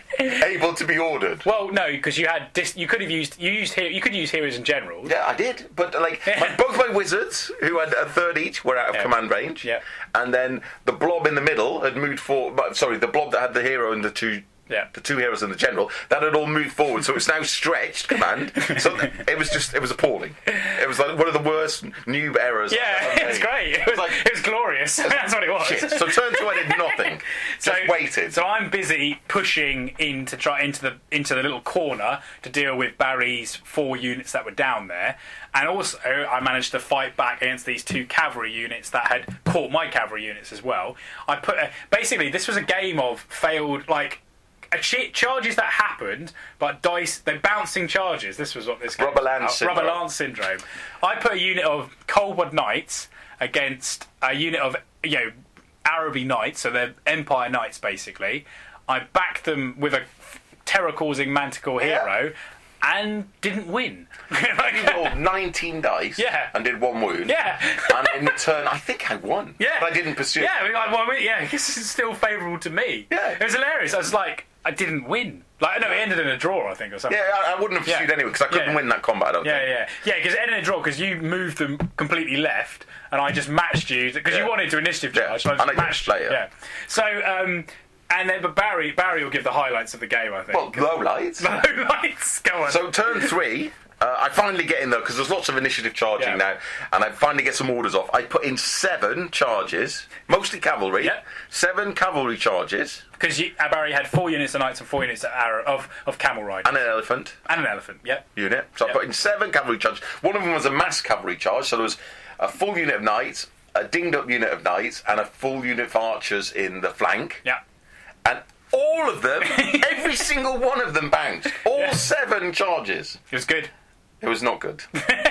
able to be ordered. Well, no, because you had dis- you could have used you used he- you could use heroes and generals. Yeah, I did. But, like, my, both my wizards, who had a third each, were out of Yeah. command range. Yeah. And then the blob in the middle had moved forward... Sorry, the blob that had the hero and the two... Yeah. The two heroes and the general, that had all moved forward, so it's now stretched command. So it was just, it was appalling. It was like one of the worst noob errors. Yeah, I've ever it was made. great. It was, like, it was glorious. That's what it was. shit. So turn two, I did nothing. So, Just waited. So I'm busy pushing in to try into the into the little corner to deal with Barry's four units that were down there, and also I managed to fight back against these two cavalry units that had caught my cavalry units as well. I put a, basically this was a game of failed like. A ch- charges that happened, but dice, they're bouncing charges. This was what this game Rubber was Lance about. syndrome. Rubber Lance syndrome. I put a unit of Coldwood Knights against a unit of, you know, Araby Knights, so they're Empire Knights basically. I backed them with a terror-causing Manticore Yeah. hero and didn't win. You rolled nineteen dice Yeah. and did one wound. Yeah. And in return, I think I won. Yeah. But I didn't pursue. Yeah, I mean, like, well, I mean, yeah, this is still favourable to me. Yeah. It was hilarious. I was like, I didn't win. Like, no, it ended in a draw, I think, or something. Yeah, I, I wouldn't have pursued Yeah. anyway, because I couldn't Yeah. win that combat, I don't Yeah, think. yeah, yeah. Because it ended in a draw because you moved them completely left, and I just matched you because Yeah. you wanted to initiative Yeah, charge. So I and I just did matched later. you. Yeah. So, um, and then but Barry, Barry will give the highlights of the game, I think. Well, low lights. No lights. Go on. So turn three, uh, I finally get in there because there's lots of initiative charging Yeah. now, and I finally get some orders off. I put in seven charges, mostly cavalry. Yeah. Seven cavalry charges Because uh, Barry had four units of knights and four units of arrow of of camel riders and an elephant and an elephant. Yep. unit. So Yeah. I put in seven cavalry charges. One of them was a mass cavalry charge, so there was a full unit of knights, a dinged up unit of knights, and a full unit of archers in the flank. Yeah. And all of them, every single one of them bounced. All Yeah. seven charges. It was good. It was not good.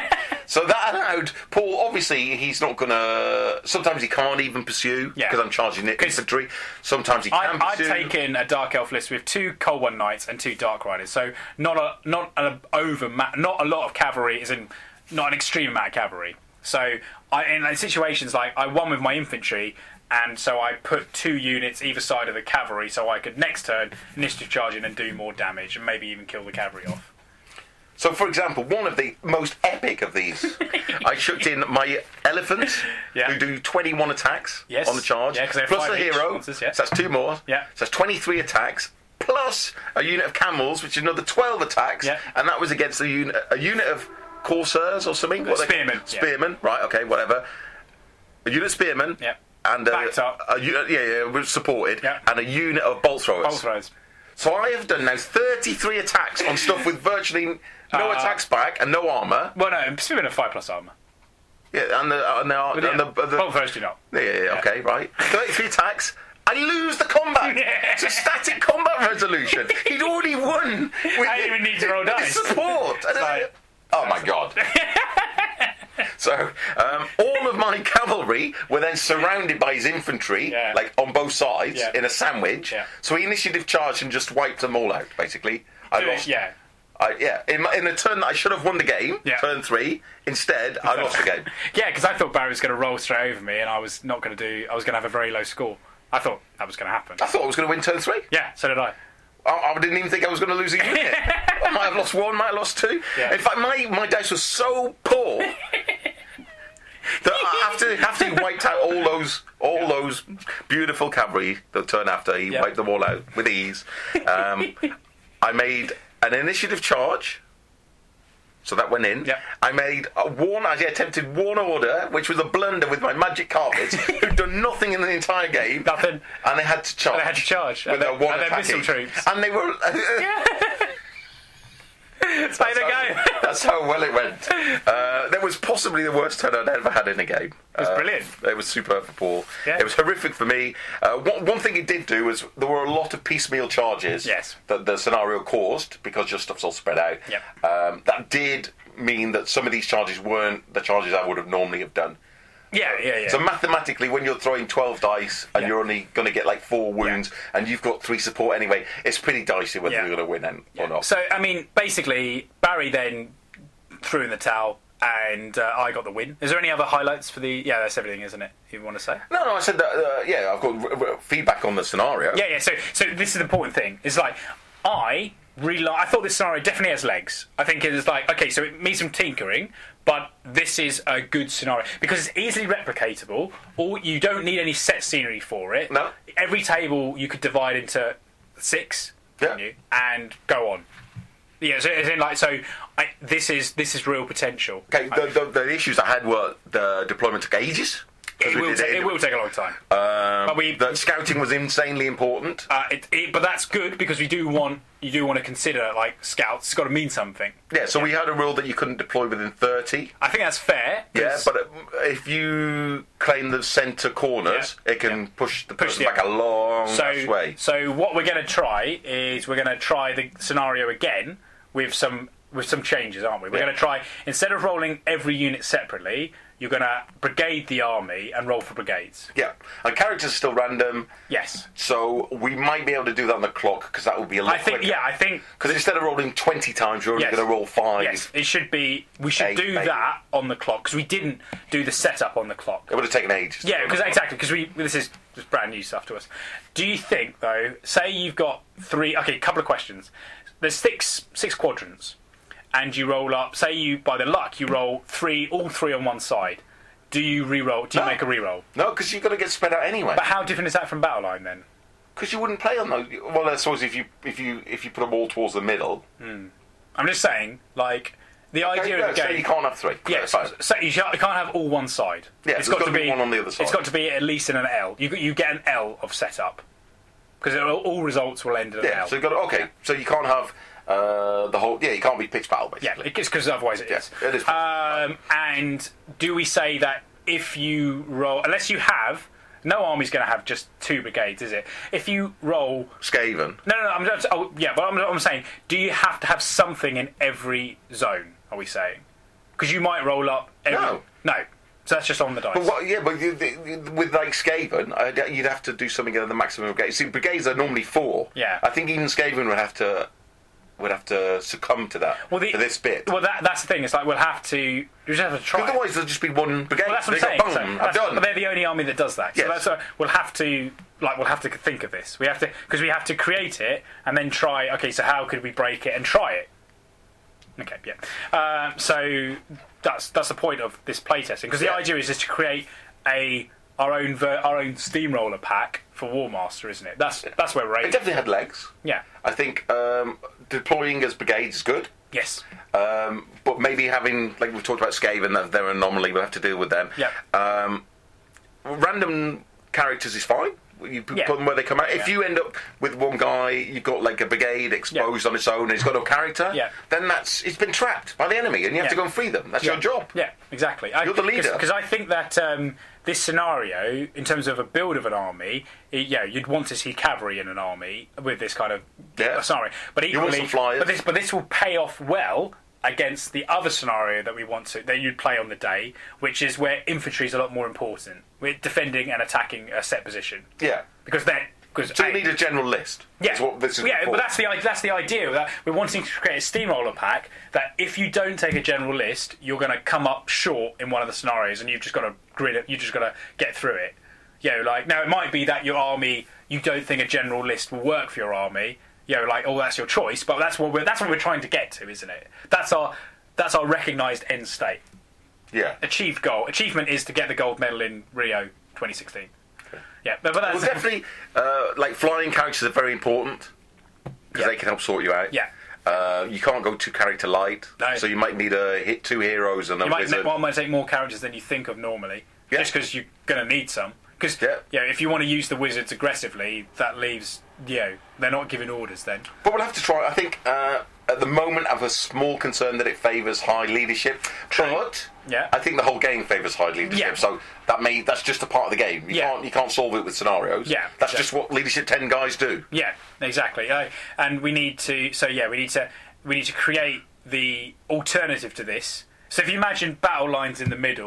So that allowed Paul. Obviously, he's not gonna. Sometimes he can't even pursue Yeah. because I'm charging it infantry. Sometimes he I, can I'd pursue. taken a Dark Elf list with two Cold One Knights and two Dark Riders, so not a not an over ma- not a lot of cavalry, is in not an extreme amount of cavalry. So I, in like, situations like I won with my infantry, and so I put two units either side of the cavalry, so I could next turn initiative charge in and do more damage, and maybe even kill the cavalry off. So, for example, one of the most epic of these, I chucked in my elephants, Yeah. who do twenty-one attacks Yes. on the charge, Yeah, 'cause they have plus five a each hero. monsters, yeah. So that's two more. Yeah. So that's twenty-three attacks, plus a unit of camels, which is another twelve attacks, Yeah. and that was against a unit, a unit of corsairs or something. What are they- Spearmen, yeah. Spearmen, right? Okay, whatever. A unit of spearmen. Yeah. And a, Backed up. A, u- yeah, yeah, was supported, Yeah. and a unit of bolt throwers. Bolt throws. So I have done now thirty-three attacks on stuff with virtually no Uh, attacks back and no armour. Well, no, Spearmen have five plus armor. Yeah, and the and the, But and yeah, the, the bolt throws do not. yeah, yeah, yeah, okay, right. thirty-three attacks. I lose the combat. Yeah. It's a static combat resolution. He'd already won. With I didn't even need to roll with dice. Support. And I- Like- oh my god. So um, all of my cavalry were then surrounded by his infantry, Yeah. like on both sides, Yeah. in a sandwich. Yeah. So he initiative charged and just wiped them all out. Basically, I lost. Yeah. I, yeah, in, my, in the turn that I should have won the game, Yeah. turn three, instead I lost the game. Yeah, because I thought Barry was going to roll straight over me, and I was not going to do. I was going to have a very low score. I thought that was going to happen. I thought I was going to win turn three. Yeah, so did I. I, I didn't even think I was going to lose a unit. I might have lost one, might have lost two. Yeah. In fact, my, my dice was so poor that after after he wiped out all those all Yeah. those beautiful cavalry the turn after, he Yeah. wiped them all out with ease. Um, I made an initiative charge. So that went in. Yep. I made a one. I attempted one order, which was a blunder with my magic carpets, who'd done nothing in the entire game. Nothing. And they had to charge. And they had to charge. with And their they- one and their attack missile each. troops. And they were. Play the how, game. That's how well it went. Uh, that was possibly the worst turn I'd ever had in a game. It was brilliant. It was superb for Paul. Yeah. It was horrific for me. Uh, one, one thing it did do was there were a lot of piecemeal charges Yes. that the scenario caused because your stuff's all spread out. Yep. Um, that did mean that some of these charges weren't the charges I would have normally have done. Yeah, yeah, yeah. So mathematically, when you're throwing twelve dice and Yeah. you're only going to get like four wounds, and you've got three support anyway, it's pretty dicey whether Yeah. you're going to win and, or not. So, I mean, basically, Barry then threw in the towel, and uh, I got the win. Is there any other highlights for the... Yeah, that's everything, isn't it, you want to say? No, no, I said that, uh, yeah, I've got r- r- feedback on the scenario. Yeah, yeah, so so this is the important thing. It's like, I really like... I thought this scenario definitely has legs. I think it is like, okay, so it needs some tinkering, but this is a good scenario. Because it's easily replicatable, or you don't need any set scenery for it. No. Every table you could divide into six, Yeah. couldn't you? And go on. Yeah, so, as in like, so I, this is this is real potential. Okay, the, the, the issues I had were the deployment took ages. 'cause It we will, did ta- in- it will take a long time. Um, But we- the scouting was insanely important. Uh, it, it, but that's good because we do want you do want to consider like scouts. It's got to mean something. Yeah, so we had a rule that you couldn't deploy within thirty. I think that's fair. Yeah, 'cause- but uh, if you claim the centre corners, Yeah. it can Yeah. push the Push person the- back a long so way. so what we're going to try is we're going to try the scenario again with some with some changes, aren't we? We're Yeah. going to try, instead of rolling every unit separately, you're going to brigade the army and roll for brigades. Yeah, and characters are still random, Yes. so we might be able to do that on the clock because that would be a lot I think. quicker. Yeah, I think. Because instead of rolling twenty times, you're only Yes. going to roll five. Yes, it should be. We should Eight, do maybe. that on the clock because we didn't do the setup on the clock. It would have taken ages. to Yeah, roll because the clock. exactly because we this is just brand new stuff to us. Do you think though? Say you've got three. Okay, couple of questions. There's six six quadrants, and you roll up. Say you by the luck you roll three, all three on one side. Do you re-roll? Do you No. make a re-roll? No, because you've got to get spread out anyway. But how different is that from Battle Line then? Because you wouldn't play on those. Well, I suppose if you if you if you put them all towards the middle. I'm just saying, like the Okay, idea no, of the so game. you can't have three. Yeah, That's so, fine. so you can't you can't have all one side. Yeah, it's there's got gotta to be one on the other side. It's got to be at least in an L. You you get an L of setup because all results will end in an Yeah, L. so you've got to, okay. So you can't have uh, the whole. Yeah, you can't be pitch battle Yeah, basically. it's because otherwise it Yeah, is. it is. Um, and do we say that if you roll, unless you have, no army's going to have just two brigades, is it? If you roll, Skaven. no, no, no. I'm just, oh, yeah, but I'm, I'm saying, do you have to have something in every zone? Are we saying? Because you might roll up. Every, No. no. So that's just on the dice. But what, yeah, but you, you- with like Skaven, uh, you'd have to do something at the maximum brigade. See, brigades are normally four. Yeah. I think even Skaven would have to would have to succumb to that Well, the- for this bit. Well, that, that's the thing. It's like we'll have to. You just have to try. Because otherwise there'll just be one brigade. Well, that's what I'm They saying. go, boom, So I'm that's- done. But they're the only army that does that. So Yes. that's what we'll have to like. We'll have to think of this. We have to because we have to create it and then try. Okay, so how could we break it and try it? Okay, yeah. Um, so that's that's the point of this playtesting because the Yeah. idea is just to create a our own ver- our own steamroller pack for Warmaster, isn't it? That's that's where we're It aiming. definitely had legs. Yeah. I think um, deploying as brigades is good. Yes. Um, but maybe having, like we've talked about Skaven, that they're an anomaly, we'll have to deal with them. Yeah. Um, random characters is fine. You put Yeah. them where they come out. If Yeah. you end up with one guy, you've got like a brigade exposed on its own and it's got no character, Yeah. then that's it's been trapped by the enemy and you have Yeah. to go and free them. That's Yeah. your job. Yeah, exactly. You're the leader. Because I think that um, this scenario, in terms of a build of an army, it, yeah, you'd want to see cavalry in an army with this kind of Yeah. scenario. But You want equally, some flyers. but this, but this will pay off well against the other scenario that we want to that you'd play on the day, which is where infantry is a lot more important. We're defending and attacking a set position Yeah. because then. Because So you need a general list. yeah, That's what this is yeah, for. but that's the that's the idea. That we're wanting to create a steamroller pack. That if you don't take a general list, you're going to come up short in one of the scenarios, and you've just got to grid it. You just got to get through it. You know, like now it might be that your army, you don't think a general list will work for your army. You know, like oh, that's your choice, but that's what we're that's what we're trying to get to, isn't it? That's our that's our recognised end state. Yeah. Achieved goal. Achievement is to get the gold medal in Rio twenty sixteen. Yeah, but, but that's Well, definitely, uh, like flying characters are very important because Yeah. they can help sort you out. Yeah. Uh, you can't go too character light, No. so you might need a hit two heroes and a You might, wizard. one might take more characters than you think of normally, Yeah. just because you're going to need some. Because Yeah. yeah, if you want to use the wizards aggressively, that leaves you know they're not giving orders then. But we'll have to try. I think uh, at the moment I have a small concern that it favours high leadership. True. But Yeah. I think the whole game favours high leadership. Yeah. So that may that's just a part of the game. You Yeah. can't you can't solve it with scenarios. Yeah, That's exactly. just what leadership ten guys do. Yeah, exactly. Uh, and we need to. So yeah, we need to. We need to create the alternative to this. So if you imagine battle lines in the middle,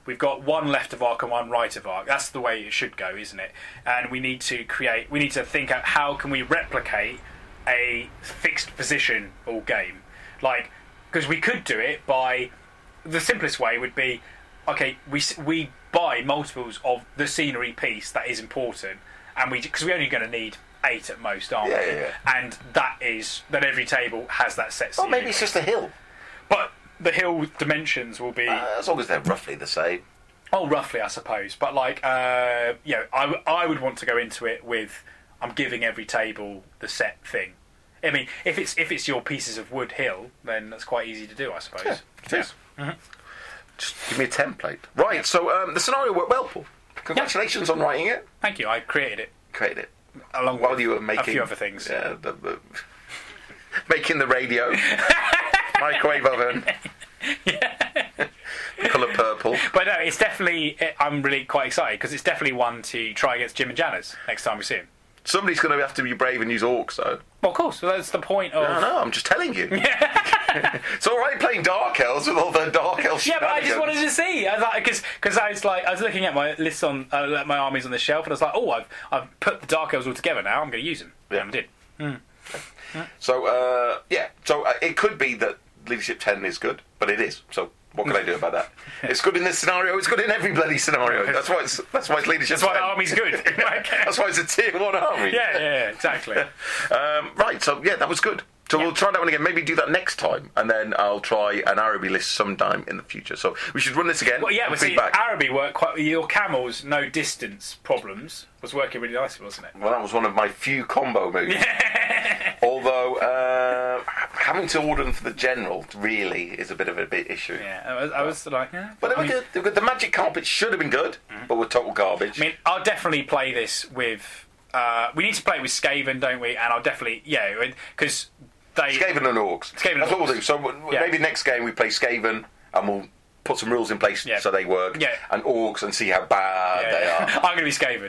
we've got one left of arc and one right of arc. That's the way it should go, isn't it? And we need to create, we need to think out how can we replicate a fixed position all game. Like, because we could do it by, the simplest way would be, okay, we we buy multiples of the scenery piece that is important, and we because we're only going to need eight at most, aren't Yeah, we? yeah, yeah. And that is that every table has that set. Well, scenery maybe it's piece. just a hill. But the hill dimensions will be Uh, as long as they're roughly the same. oh, roughly, I suppose. But like, uh, you know, I w- I would want to go into it with I'm giving every table the set thing. I mean, if it's if it's your pieces of wood hill, then that's quite easy to do, I suppose. Yeah, it is. Just give me a template. Right, so um, the scenario worked well, Paul. Congratulations on writing it. Thank you. I created it Created it. along While with you were making... a few other things. Yeah, the, the, making the radio. Microwave oven. Colour purple. But no, it's definitely. I'm really quite excited because it's definitely one to try against Jim and Janice next time we see him. Somebody's going to have to be brave and use orcs, though. Well, of course. So that's the point of. No, no, I'm just telling you. It's all right playing Dark Elves with all the Dark Elves. Yeah, but I just shenanigans. wanted to see. I was because because I was like I was looking at my list on uh, my armies on the shelf, and I was like, oh, I've I've put the Dark Elves all together now. I'm going to use them. Yeah. And I did. So, uh, yeah. So uh, it could be that Leadership ten is good, but it is. So what can I do about that? It's good in this scenario. It's good in every bloody scenario. That's why it's that's why it's Leadership That's why the ten. army's good. Like, That's why it's a tier one army. yeah, yeah, yeah, exactly. Um, right. So yeah, that was good. So we'll try that one again. Maybe do that next time, and then I'll try an Araby list sometime in the future. So we should run this again. Well, yeah, and but see, feedback. Araby worked quite. Your camels, no distance problems, was working really nicely, wasn't it? Well, that was one of my few combo moves. Although uh, having to order them for the general really is a bit of a bit issue. Yeah, I was, I was like, yeah. But they I were mean, good. They were good. The magic carpets should have been good, but were total garbage. I mean, I'll definitely play this with. Uh, we need to play with Skaven, don't we? And I'll definitely, yeah, because they. Skaven and Orcs. Skaven and That's what we'll Orcs. do. So w- Yeah. maybe next game we play Skaven and we'll put some rules in place Yeah. so they work. Yeah. And Orcs and see how bad Yeah, they yeah. are. I'm going to be Skaven.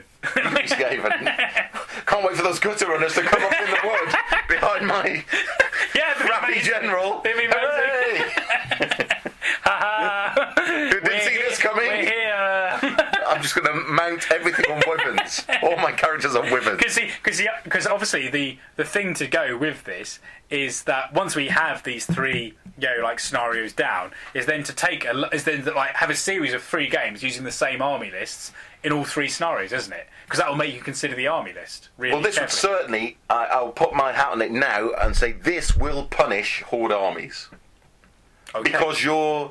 Skaven. Can't wait for those gutter runners to come up in the wood behind my yeah, the rappy general. They'd be amazing. Hey! Ha Who didn't see this coming? We're here. I'm just going to mount everything on wyverns. All my characters are wyverns. Because because obviously the, the thing to go with this is that once we have these three you know like scenarios down, is then to take a is then to, like have a series of three games using the same army lists in all three scenarios, isn't it? Because that will make you consider the army list really. Well, this would carefully. certainly, I I'll put my hat on it now and say this will punish Horde armies. Okay. Because your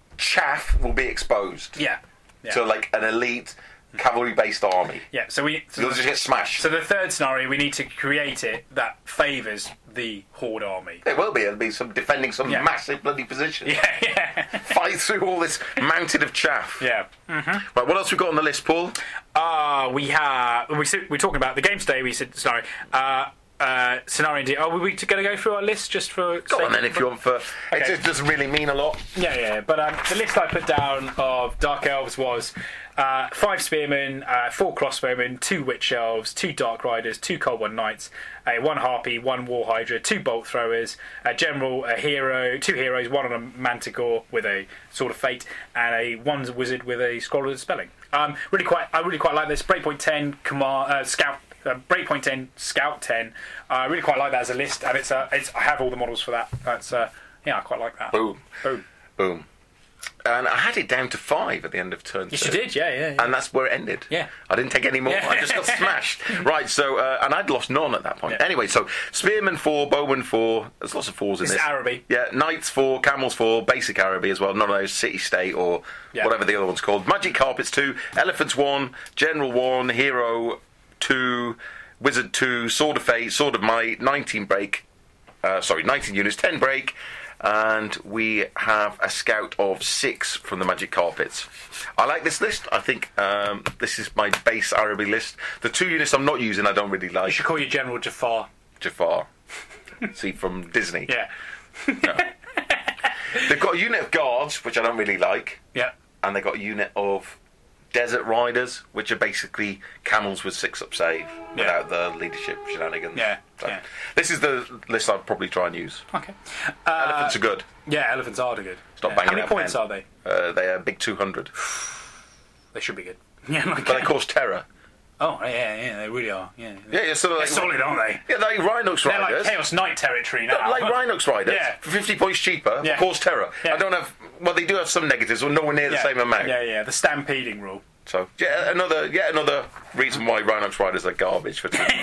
chaff will be exposed yeah, yeah. to like an elite cavalry-based army. yeah. So we so, You'll just get smashed. so the third scenario we need to create it that favours the Horde army. It will be. It'll be some defending some Yeah. massive bloody position. Yeah, yeah, Fight through all this mounted of chaff. yeah. Right, what else we got on the list, Paul? Uh, we have. We said, we're talking about the game today. We said sorry. Uh, uh, scenario indeed. Are we going to go through our list just for? Go sake on then, of- if you want. For Okay. it just doesn't really mean a lot. Yeah, yeah. But um, the list I put down of Dark Elves was uh, five Spearmen, uh, four Crossbowmen, two Witch Elves, two Dark Riders, two Cold One Knights, uh, one Harpy, one War Hydra, two Bolt Throwers, a General, a Hero, two Heroes, one on a Manticore with a Sword of Fate, and a one Wizard with a Scroll of Dispelling. Um, really quite, I really quite like this. Breakpoint ten, command, uh, Scout. Uh, Breakpoint ten, Scout ten. Uh, I really quite like that as a list, and it's, uh, it's I have all the models for that. That's uh, yeah, I quite like that. Boom. Boom. Boom. And I had it down to five at the end of turn Yes, two. you did. Yeah, yeah. yeah. And that's where it ended. Yeah. I didn't take any more. Yeah. I just got smashed. Right, so, uh, and I'd lost none at that point. Yeah. Anyway, so Spearman four, Bowman four. There's lots of fours in This this. is Araby. Yeah, Knights four, Camels four, Basic Araby as well. None of those City State or Yeah. whatever the other one's called. Magic Carpets two, Elephants one, General one, Hero two, Wizard two, Sword of Fate, Sword of Might, nineteen break. Uh, sorry, nineteen units, ten break. And we have a scout of six from the Magic Carpets. I like this list. I think um, this is my base Araby list. The two units I'm not using I don't really You like. should call you General Jafar. Jafar. See, from Disney. Yeah. They've got a unit of guards, which I don't really like. Yeah. And they've got a unit of Desert Riders, which are basically camels with six-up save Yeah. without the leadership shenanigans. Yeah, So, yeah. This is the list I'd probably try and use. Okay. Uh, Elephants are good. Yeah, elephants are good. Stop yeah. banging How many out points pen. are they? Uh, they are big two hundred. They should be good. Yeah, like, But they cause terror. oh, yeah, yeah, they really are. Yeah, Yeah, yeah, so they're like, solid, aren't they? yeah, like Rhinox They're Riders. like Chaos Knight territory now. like Rhinox Riders. Yeah. For fifty points cheaper, Yeah. cause terror. Yeah. I don't have... Well, they do have some negatives, but nowhere near the yeah. same amount. Yeah, yeah, the stampeding rule. So, yeah, another, yeah, another reason why Rhinox Riders are garbage for two.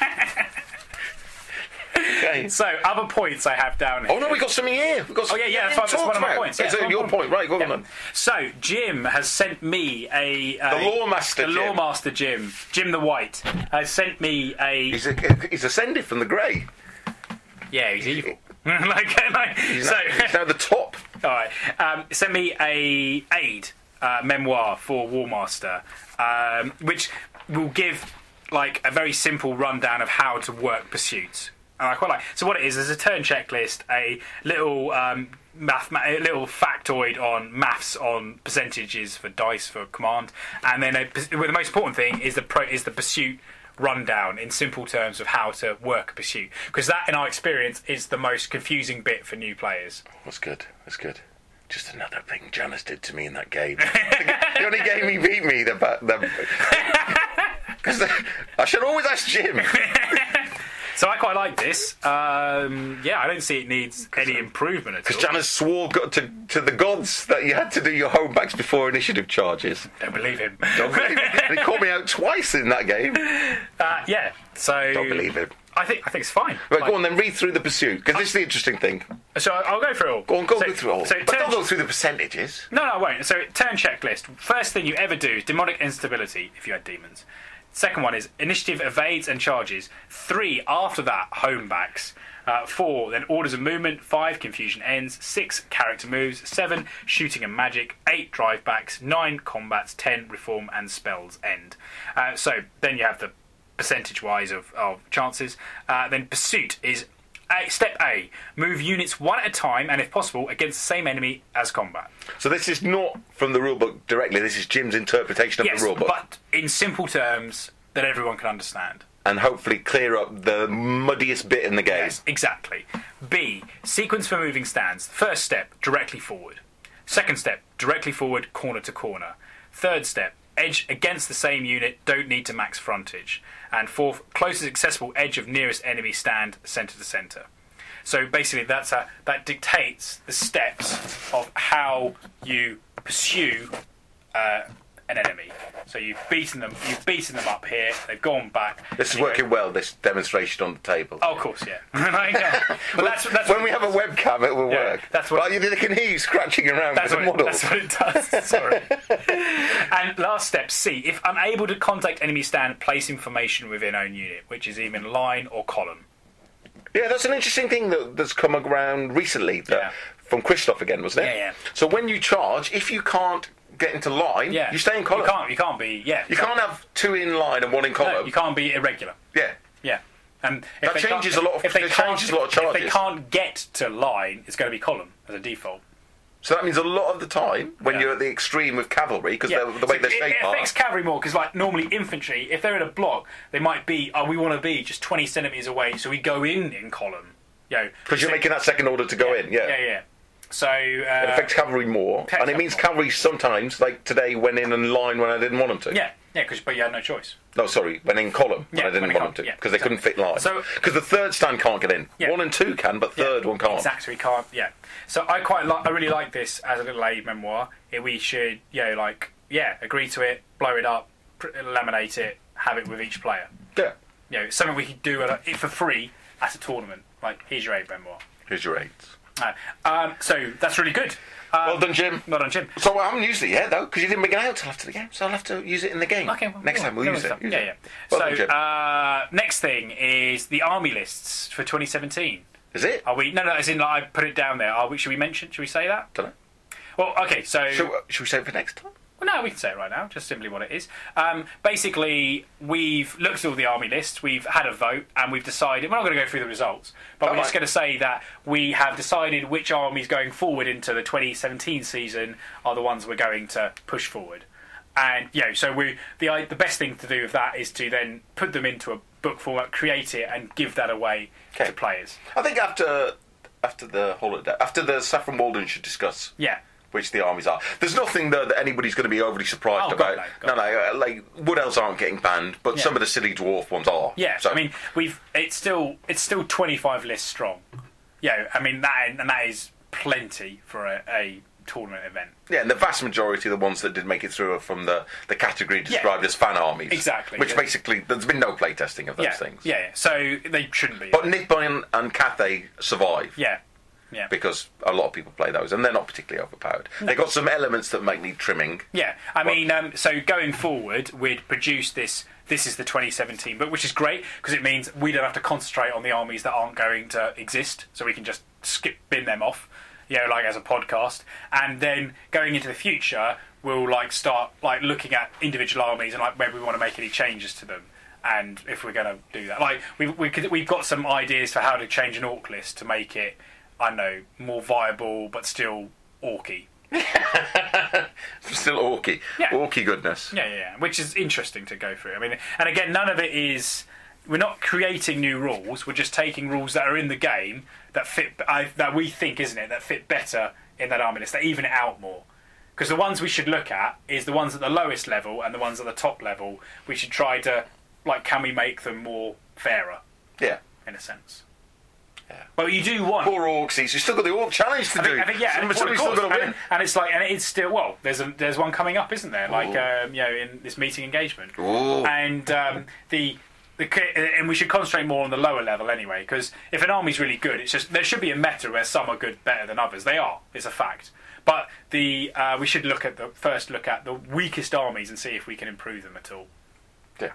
Okay. So, other points I have down here. Oh no, we got something here. We got Oh, yeah, yeah, that's, that's one of my points. Yeah, It's that's uh, one your of my point, right? Go on, Yeah. then. So, Jim has sent me a... a The Lawmaster The Jim. Lawmaster Jim, Jim the White, has sent me a... He's, a, he's ascended from the grey. Yeah, he's evil. like, like, He's, so, now, he's now the top. all right. Um, sent me a aid uh, memoir for Warmaster, um, which will give like a very simple rundown of how to work pursuits. And I quite like. So what it is is a turn checklist, a little um, math, a little factoid on maths on percentages for dice for command, and then a, well, the most important thing is the pro, is the pursuit rundown in simple terms of how to work a pursuit, because that in our experience is the most confusing bit for new players. That's good. That's good. Just another thing Janice did to me in that game. The only game he beat me, the because I should always ask Jim. So I quite like this. Um, yeah, I don't see it needs any improvement at all. Because Janice swore go- to to the gods that you had to do your home backs before initiative charges. Don't believe him. Don't believe it. And he called me out twice in that game. Uh, yeah, so Don't believe it. I think I think it's fine. Right, Like- go on then, read through the pursuit, because this is the interesting thing. So I'll go through it all. Go on, go so, through all. So but turn, don't go through the percentages. no, no, I won't. So turn checklist. First thing you ever do is demonic instability if you had demons. Second one is initiative evades and charges. Three, after that, home backs. Uh, four, then orders of movement. Five, confusion ends. Six, character moves. Seven, shooting and magic. Eight, drive backs. Nine, combats. Ten, reform and spells end. Uh, so then you have the percentage-wise of, of chances. Uh, then pursuit is a, step A, move units one at a time and if possible against the same enemy as combat. So this is not from the rulebook directly, this is Jim's interpretation of Yes, the rulebook. but in simple terms that everyone can understand. And hopefully clear up the muddiest bit in the game. Yes, exactly. B, sequence for moving stands. First step, directly forward. Second step, directly forward, corner to corner. Third step, edge against the same unit, don't need to max frontage. And fourth, closest accessible edge of nearest enemy stand, centre to centre. So basically that's a, that dictates the steps of how you pursue uh, an enemy. So you've beaten them, you've beaten them up here, they've gone back. This is and you working go- well, this demonstration on the table. Oh, of course, yeah. Like, uh, but that's, that's when we have a webcam, it will Yeah, work. that's what- Well, they can hear you scratching around That's with what, the it, models. that's what it does. Sorry. And last step, C. If unable to contact enemy stand, place information within own unit, which is either line or column. Yeah, that's an interesting thing that, that's come around recently. That, Yeah. From Christoph again, wasn't it? Yeah, yeah. So when you charge, if you can't get into line, Yeah, you stay in column. You can't. You can't be. Yeah. You can't have two in line and one in column. No, you can't be irregular. Yeah. Yeah. And if That they can't- changes a lot of- If they that can't, changes a lot of If they charges. can't get to line, it's going to be column as a default. So that means a lot of the time, when Yeah. you're at the extreme with cavalry, because Yeah. the way So they're it, shaped it are, affects cavalry more because, like, normally infantry, if they're in a block, they might be. Oh, we want to be just twenty centimeters away, so we go in in column. You know, because you're so- making that second order to go in. Yeah. Yeah, yeah. So uh, It affects cavalry more, affects and it means cavalry cavalry sometimes, like today, went in and line when I didn't want them to. yeah, yeah, because but you had no choice. No, sorry, went in column when Yeah, I didn't when it want can't- them to, yeah, because they couldn't fit line. So- Because the third stand can't get in. Yeah. One and two can, but third Yeah, one can't. Exactly, we can't. Yeah. So I quite like. I really like this as a little aid memoir. If we should, you know, like, yeah, agree to it, blow it up, pr- laminate it, have it with each player. Yeah. You know, something we could do at a, for free at a tournament. Like, here's your aid memoir. Here's your eights. Uh, um, so that's really good. Um, Well done, Jim. Not on Jim. So I haven't used it yet, though, because you didn't bring it out till after the game. So I'll have to use it in the game. Okay, well, Next yeah, time we'll no use it. worries. Use yeah, it. yeah. Well so done, Jim. uh, next thing is the army lists for twenty seventeen. Is it? Are we? No, no. As in, like, I put it down there. Are we? Should we mention? Should we say that? Don't know. Well, okay. So, Should, should we save it for next time? well, no, we can say it right now. Just simply what it is. Um, basically, we've looked at all the army lists. We've had a vote, and we've decided. We're not going to go through the results, but we're Alright. just going to say that we have decided which armies going forward into the twenty seventeen season are the ones we're going to push forward. And you know, so we the i- the best thing to do with that is to then put them into a book format, create it, and give that away Okay. to players. I think after after the holiday, after the Saffron Walden should discuss Yeah. which the armies are. There's nothing there that anybody's going to be overly surprised Oh, God, about. no, no, no, uh, like Wood Elves aren't getting banned, but Yeah. some of the silly dwarf ones are. Yeah, so, I mean, we've it's still it's still twenty-five lists strong. Yeah, I mean that and that is plenty for a, a tournament event. yeah, and the vast majority of the ones that did make it through are from the, the category described Yeah. as fan armies. Exactly. Which Yeah. basically, there's been no playtesting of those Yeah, things. yeah, yeah. So they shouldn't be. But Nippon and Cathay survive. yeah, yeah, Because a lot of people play those, and they're not particularly overpowered. They've got some elements that might need trimming. yeah. I mean, um, so going forward, we'd produce this. This is the twenty seventeen book, which is great because it means we don't have to concentrate on the armies that aren't going to exist, so we can just skip bin them off. You know, like as a podcast, and then going into the future, we'll like start like looking at individual armies and like maybe we want to make any changes to them, and if we're going to do that, like we we could, we've got some ideas for how to change an orc list to make it, I don't know, more viable but still orky. Still orky. Yeah. Orky goodness. Yeah, yeah, yeah, which is interesting to go through. I mean, and again, none of it is. We're not creating new rules. We're just taking rules that are in the game that fit, I, that we think, isn't it, that fit better in that army list, that even it out more. Because the ones we should look at is the ones at the lowest level and the ones at the top level. We should try to, like, can we make them more fairer, Yeah. in a sense? Yeah. But you do want. Poor orcs, you've still got the orc challenge to I do. think, I think, yeah, and, well, Somebody's of still course, got to win. and, and it's like, and it's still well. There's a, there's one coming up, isn't there? Like, Ooh. um, you know, in this meeting engagement, Ooh. and um, the. The, and we should concentrate more on the lower level anyway, because if an army's really good, it's just there should be a meta where some are good better than others. They are, it's a fact. But the uh, we should look at the first look at the weakest armies and see if we can improve them at all. Yeah.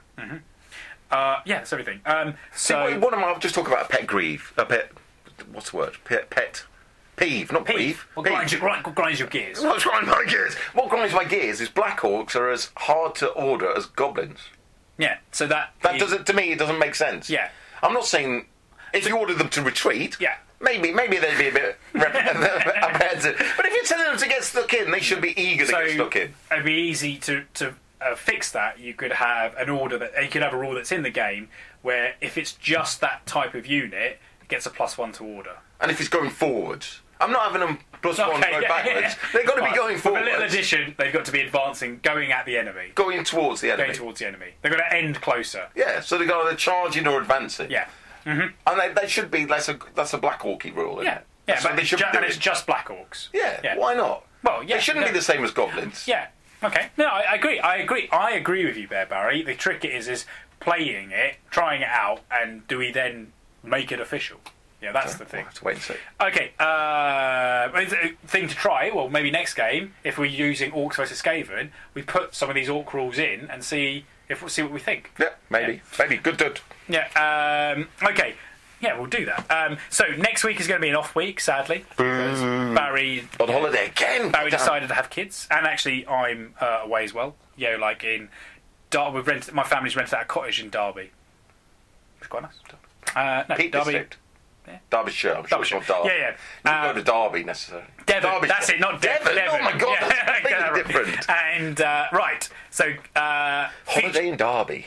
Uh, yeah, that's everything. Um, See, so wait, one of them, I'll just talk about a pet grieve. A pet. What's the word? Pet. pet peeve, not grieve. Well, grinds, your, grind, grinds your gears. What grinds my gears? What grinds my gears is Black Orcs are as hard to order as goblins. Yeah, so that That is- doesn't, to me, it doesn't make sense. Yeah. I'm not saying if you order them to retreat. Yeah. Maybe, maybe they'd be a bit rep- apprehensive. But if you're telling them to get stuck in, they should be eager to So get stuck in. it'd be easy to to uh, fix that. You could have an order that you could have a rule that's in the game where if it's just that type of unit, it gets a plus one to order. And if it's going forwards, I'm not having them plus one Okay, go yeah, backwards. yeah. They've got to Right. be going With forwards. a little addition, they've got to be advancing, going at the enemy, Going towards the enemy. going towards the enemy. They've got to end closer. Yeah, so they've got to charging or advancing. Yeah, And they, they should be, that's a, that's a Black Orky rule. Isn't yeah, it? yeah. That's what But they it's, should ju- be and doing. it's just Black Orcs. Yeah, Yeah. why not? Well, yeah, They shouldn't no. be the same as goblins. Yeah. Okay. No, I, I agree. I agree. I agree with you there, Barry. The trick is is playing it, trying it out, and do we then make it official? Yeah, that's the thing. We'll have to wait and see. Okay, uh, it's a thing to try. Well, maybe next game, if we're using Orcs versus Skaven, we put some of these Orc rules in and see if we'll see what we think. Yeah, maybe. Maybe. Good, good. Yeah. Um, okay. Yeah, we'll do that. Um, so next week is going to be an off week, sadly, because Barry On holiday again. Barry Damn. decided to have kids, and actually I'm uh, away as well. You know, like in Derby, we've rented. My family's rented out a cottage in Derby. It's quite nice. Uh, no, Peak Derby. District. Yeah. Derbyshire. I'm sure Derbyshire. it's not Derby. Yeah, yeah. You Um, don't go to Derby necessarily. Devon, Derbyshire. that's it, not Devon. Devon. Oh my God, Yeah. that's completely Yeah, right. different. And uh, right, so uh, Holiday in Derby.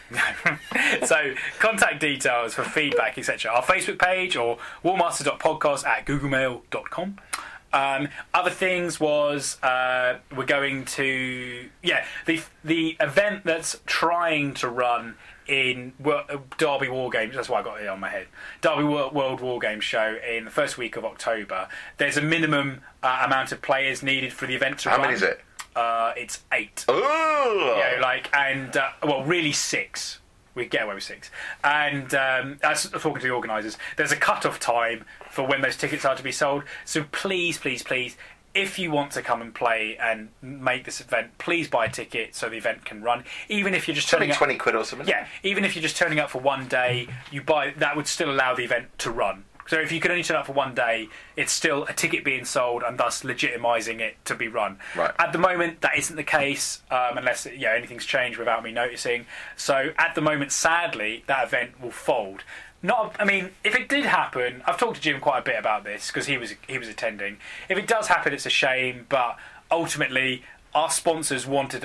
so contact details for feedback, et cetera. Our Facebook page or warmaster dot podcast at googlemail dot com. Um, other things was uh, we're going to yeah the the event that's trying to run in Wo- Derby War Games. That's why I got it on my head. Derby Wo- World War Games show in the first week of October. There's a minimum uh, amount of players needed for the event to How run. many is it? Uh, it's eight. Oh! You know, like, and, uh, well, really six. We get away with six. And um, as talking to the organisers, there's a cut-off time for when those tickets are to be sold. So please, please, please, if you want to come and play and make this event, please buy a ticket so the event can run. Even if you're just It's only turning up, twenty quid or something. yeah, even if you're just turning up for one day, you buy that would still allow the event to run. So if you could only turn up for one day, it's still a ticket being sold and thus legitimising it to be run. Right. At the moment, that isn't the case, um, unless yeah anything's changed without me noticing. So at the moment, sadly, that event will fold. Not, I mean, if it did happen, I've talked to Jim quite a bit about this because he was he was attending. If it does happen, it's a shame, but ultimately, our sponsors wanted us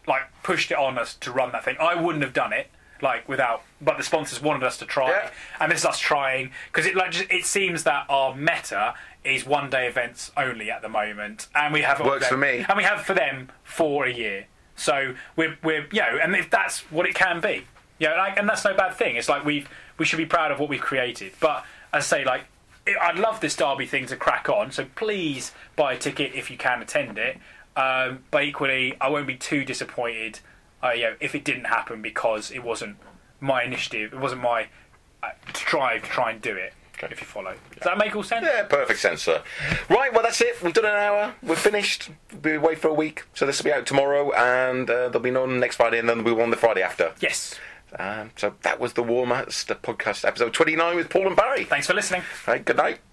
like pushed it on us to run that thing. I wouldn't have done it like without, but the sponsors wanted us to try, Yeah. and this is us trying because it like just, it seems that our meta is one day events only at the moment, and we have Works them, for me. and we have for them for a year. So we're we're you know, and if that's what it can be, you know, like, and that's no bad thing. It's like we we should be proud of what we've created. But as I say, like it, I'd love this Derby thing to crack on. So please buy a ticket if you can attend it. Um, but equally, I won't be too disappointed, uh, you know, if it didn't happen because it wasn't my initiative. It wasn't my uh, drive to try and do it. Okay. If you follow, does that make all sense? Yeah, perfect sense, sir. Right, well, that's it. We've done an hour. We're finished. We'll be away for a week. So this will be out tomorrow, and uh, there'll be none next Friday, and then there'll be one the Friday after. Yes. Um, so that was the Warmaster podcast, episode twenty-nine with Paul and Barry. Thanks for listening. Right, good night.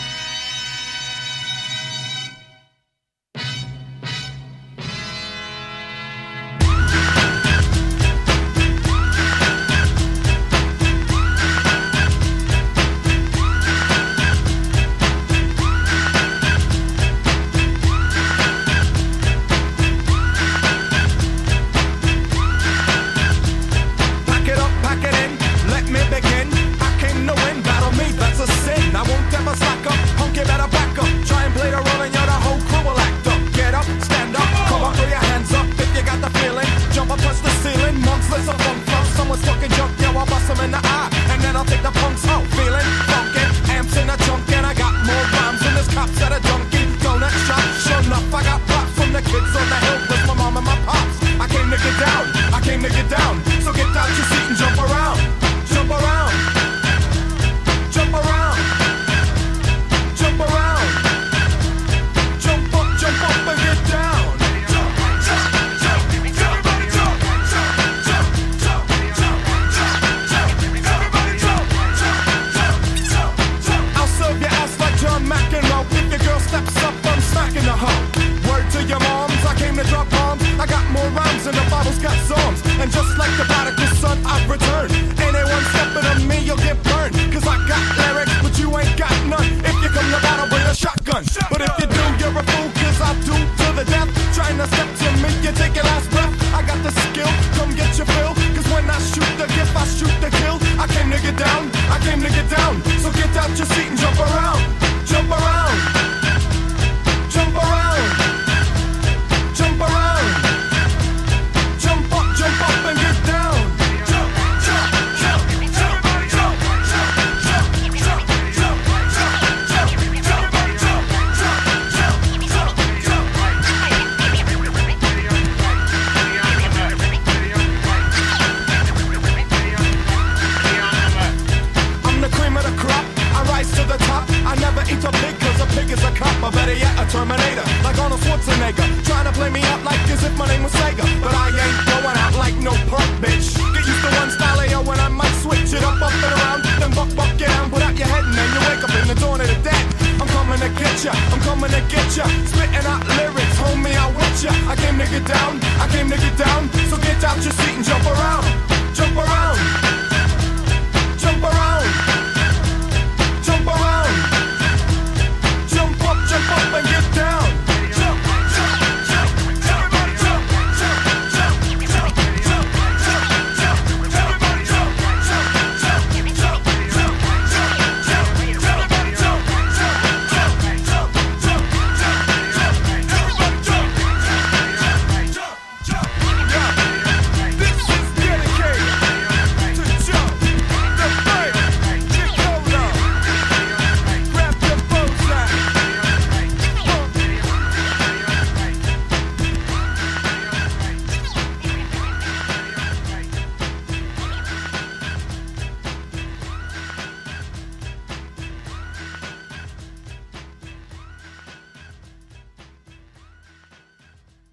Pack it up, pack it in, let me begin. I came to win, battle me, that's a sin. I won't ever slack up, punk, you better back up. Try and play the role and you're the whole crew will act up. Get up, stand up, come on, throw your hands up if you got the feeling. Jump up, touch the ceiling, monks, let's a funk flow. Someone's fucking jump, yo, I'll bust them in the eye. And then I'll take the punks out, feeling funky. Amps in a trunk and I got more rhymes than this cops at a junkie. Donut shop, sure enough, I got props from the kids on the hill with my mom and my pops. I came to get down, I came to get down. So get out your seat and jump around, jump around, jump around, jump around, jump up, jump up and get down. Jump, jump, jump, everybody jump, jump, jump, jump, jump, jump, jump, everybody jump, jump, jump, jump, jump. I'll serve your ass like John McEnroe. If your girl steps up, I'm smacking the hoe. Word to your moms, I came to drop bombs. I got more rhymes than the Bible's got songs. And just like the prodigal son, I've returned. Anyone stepping on me, you'll get burned. Cause I got lyrics, but you ain't got none. If you come to battle, bring a shotgun. But if you do, you're a fool, cause I do to the death. Trying to step to me, you take your last breath. I got the skill, come get your fill. Cause when I shoot the gift, I shoot the kill. I came to get down, I came to get down. So get out your seat and jump around. Jump around. Jump around. Jump around. Jump up, jump up and get down. Jump, jump, jump, jump, jump, jump, jump, jump, jump, jump, jump, jump, jump, jump, jump, jump. I'm the cream of the crop, I rise to the top. I never eat a pig cause a pig is a cop. Or better yet, a Terminator, like Arnold Schwarzenegger. Trying to play me out like as if my name was Sega. But I ain't going out like no punk bitch. Get used to one style of yo when I might switch it up, up and around. Then buck, buck, get down, put out your head and then you wake up in the dawn of the dead. I'm coming to get ya, I'm coming to get ya. Spitting out lyrics, homie, I with ya. I came to get down, I came to get down. So get out your seat and jump around.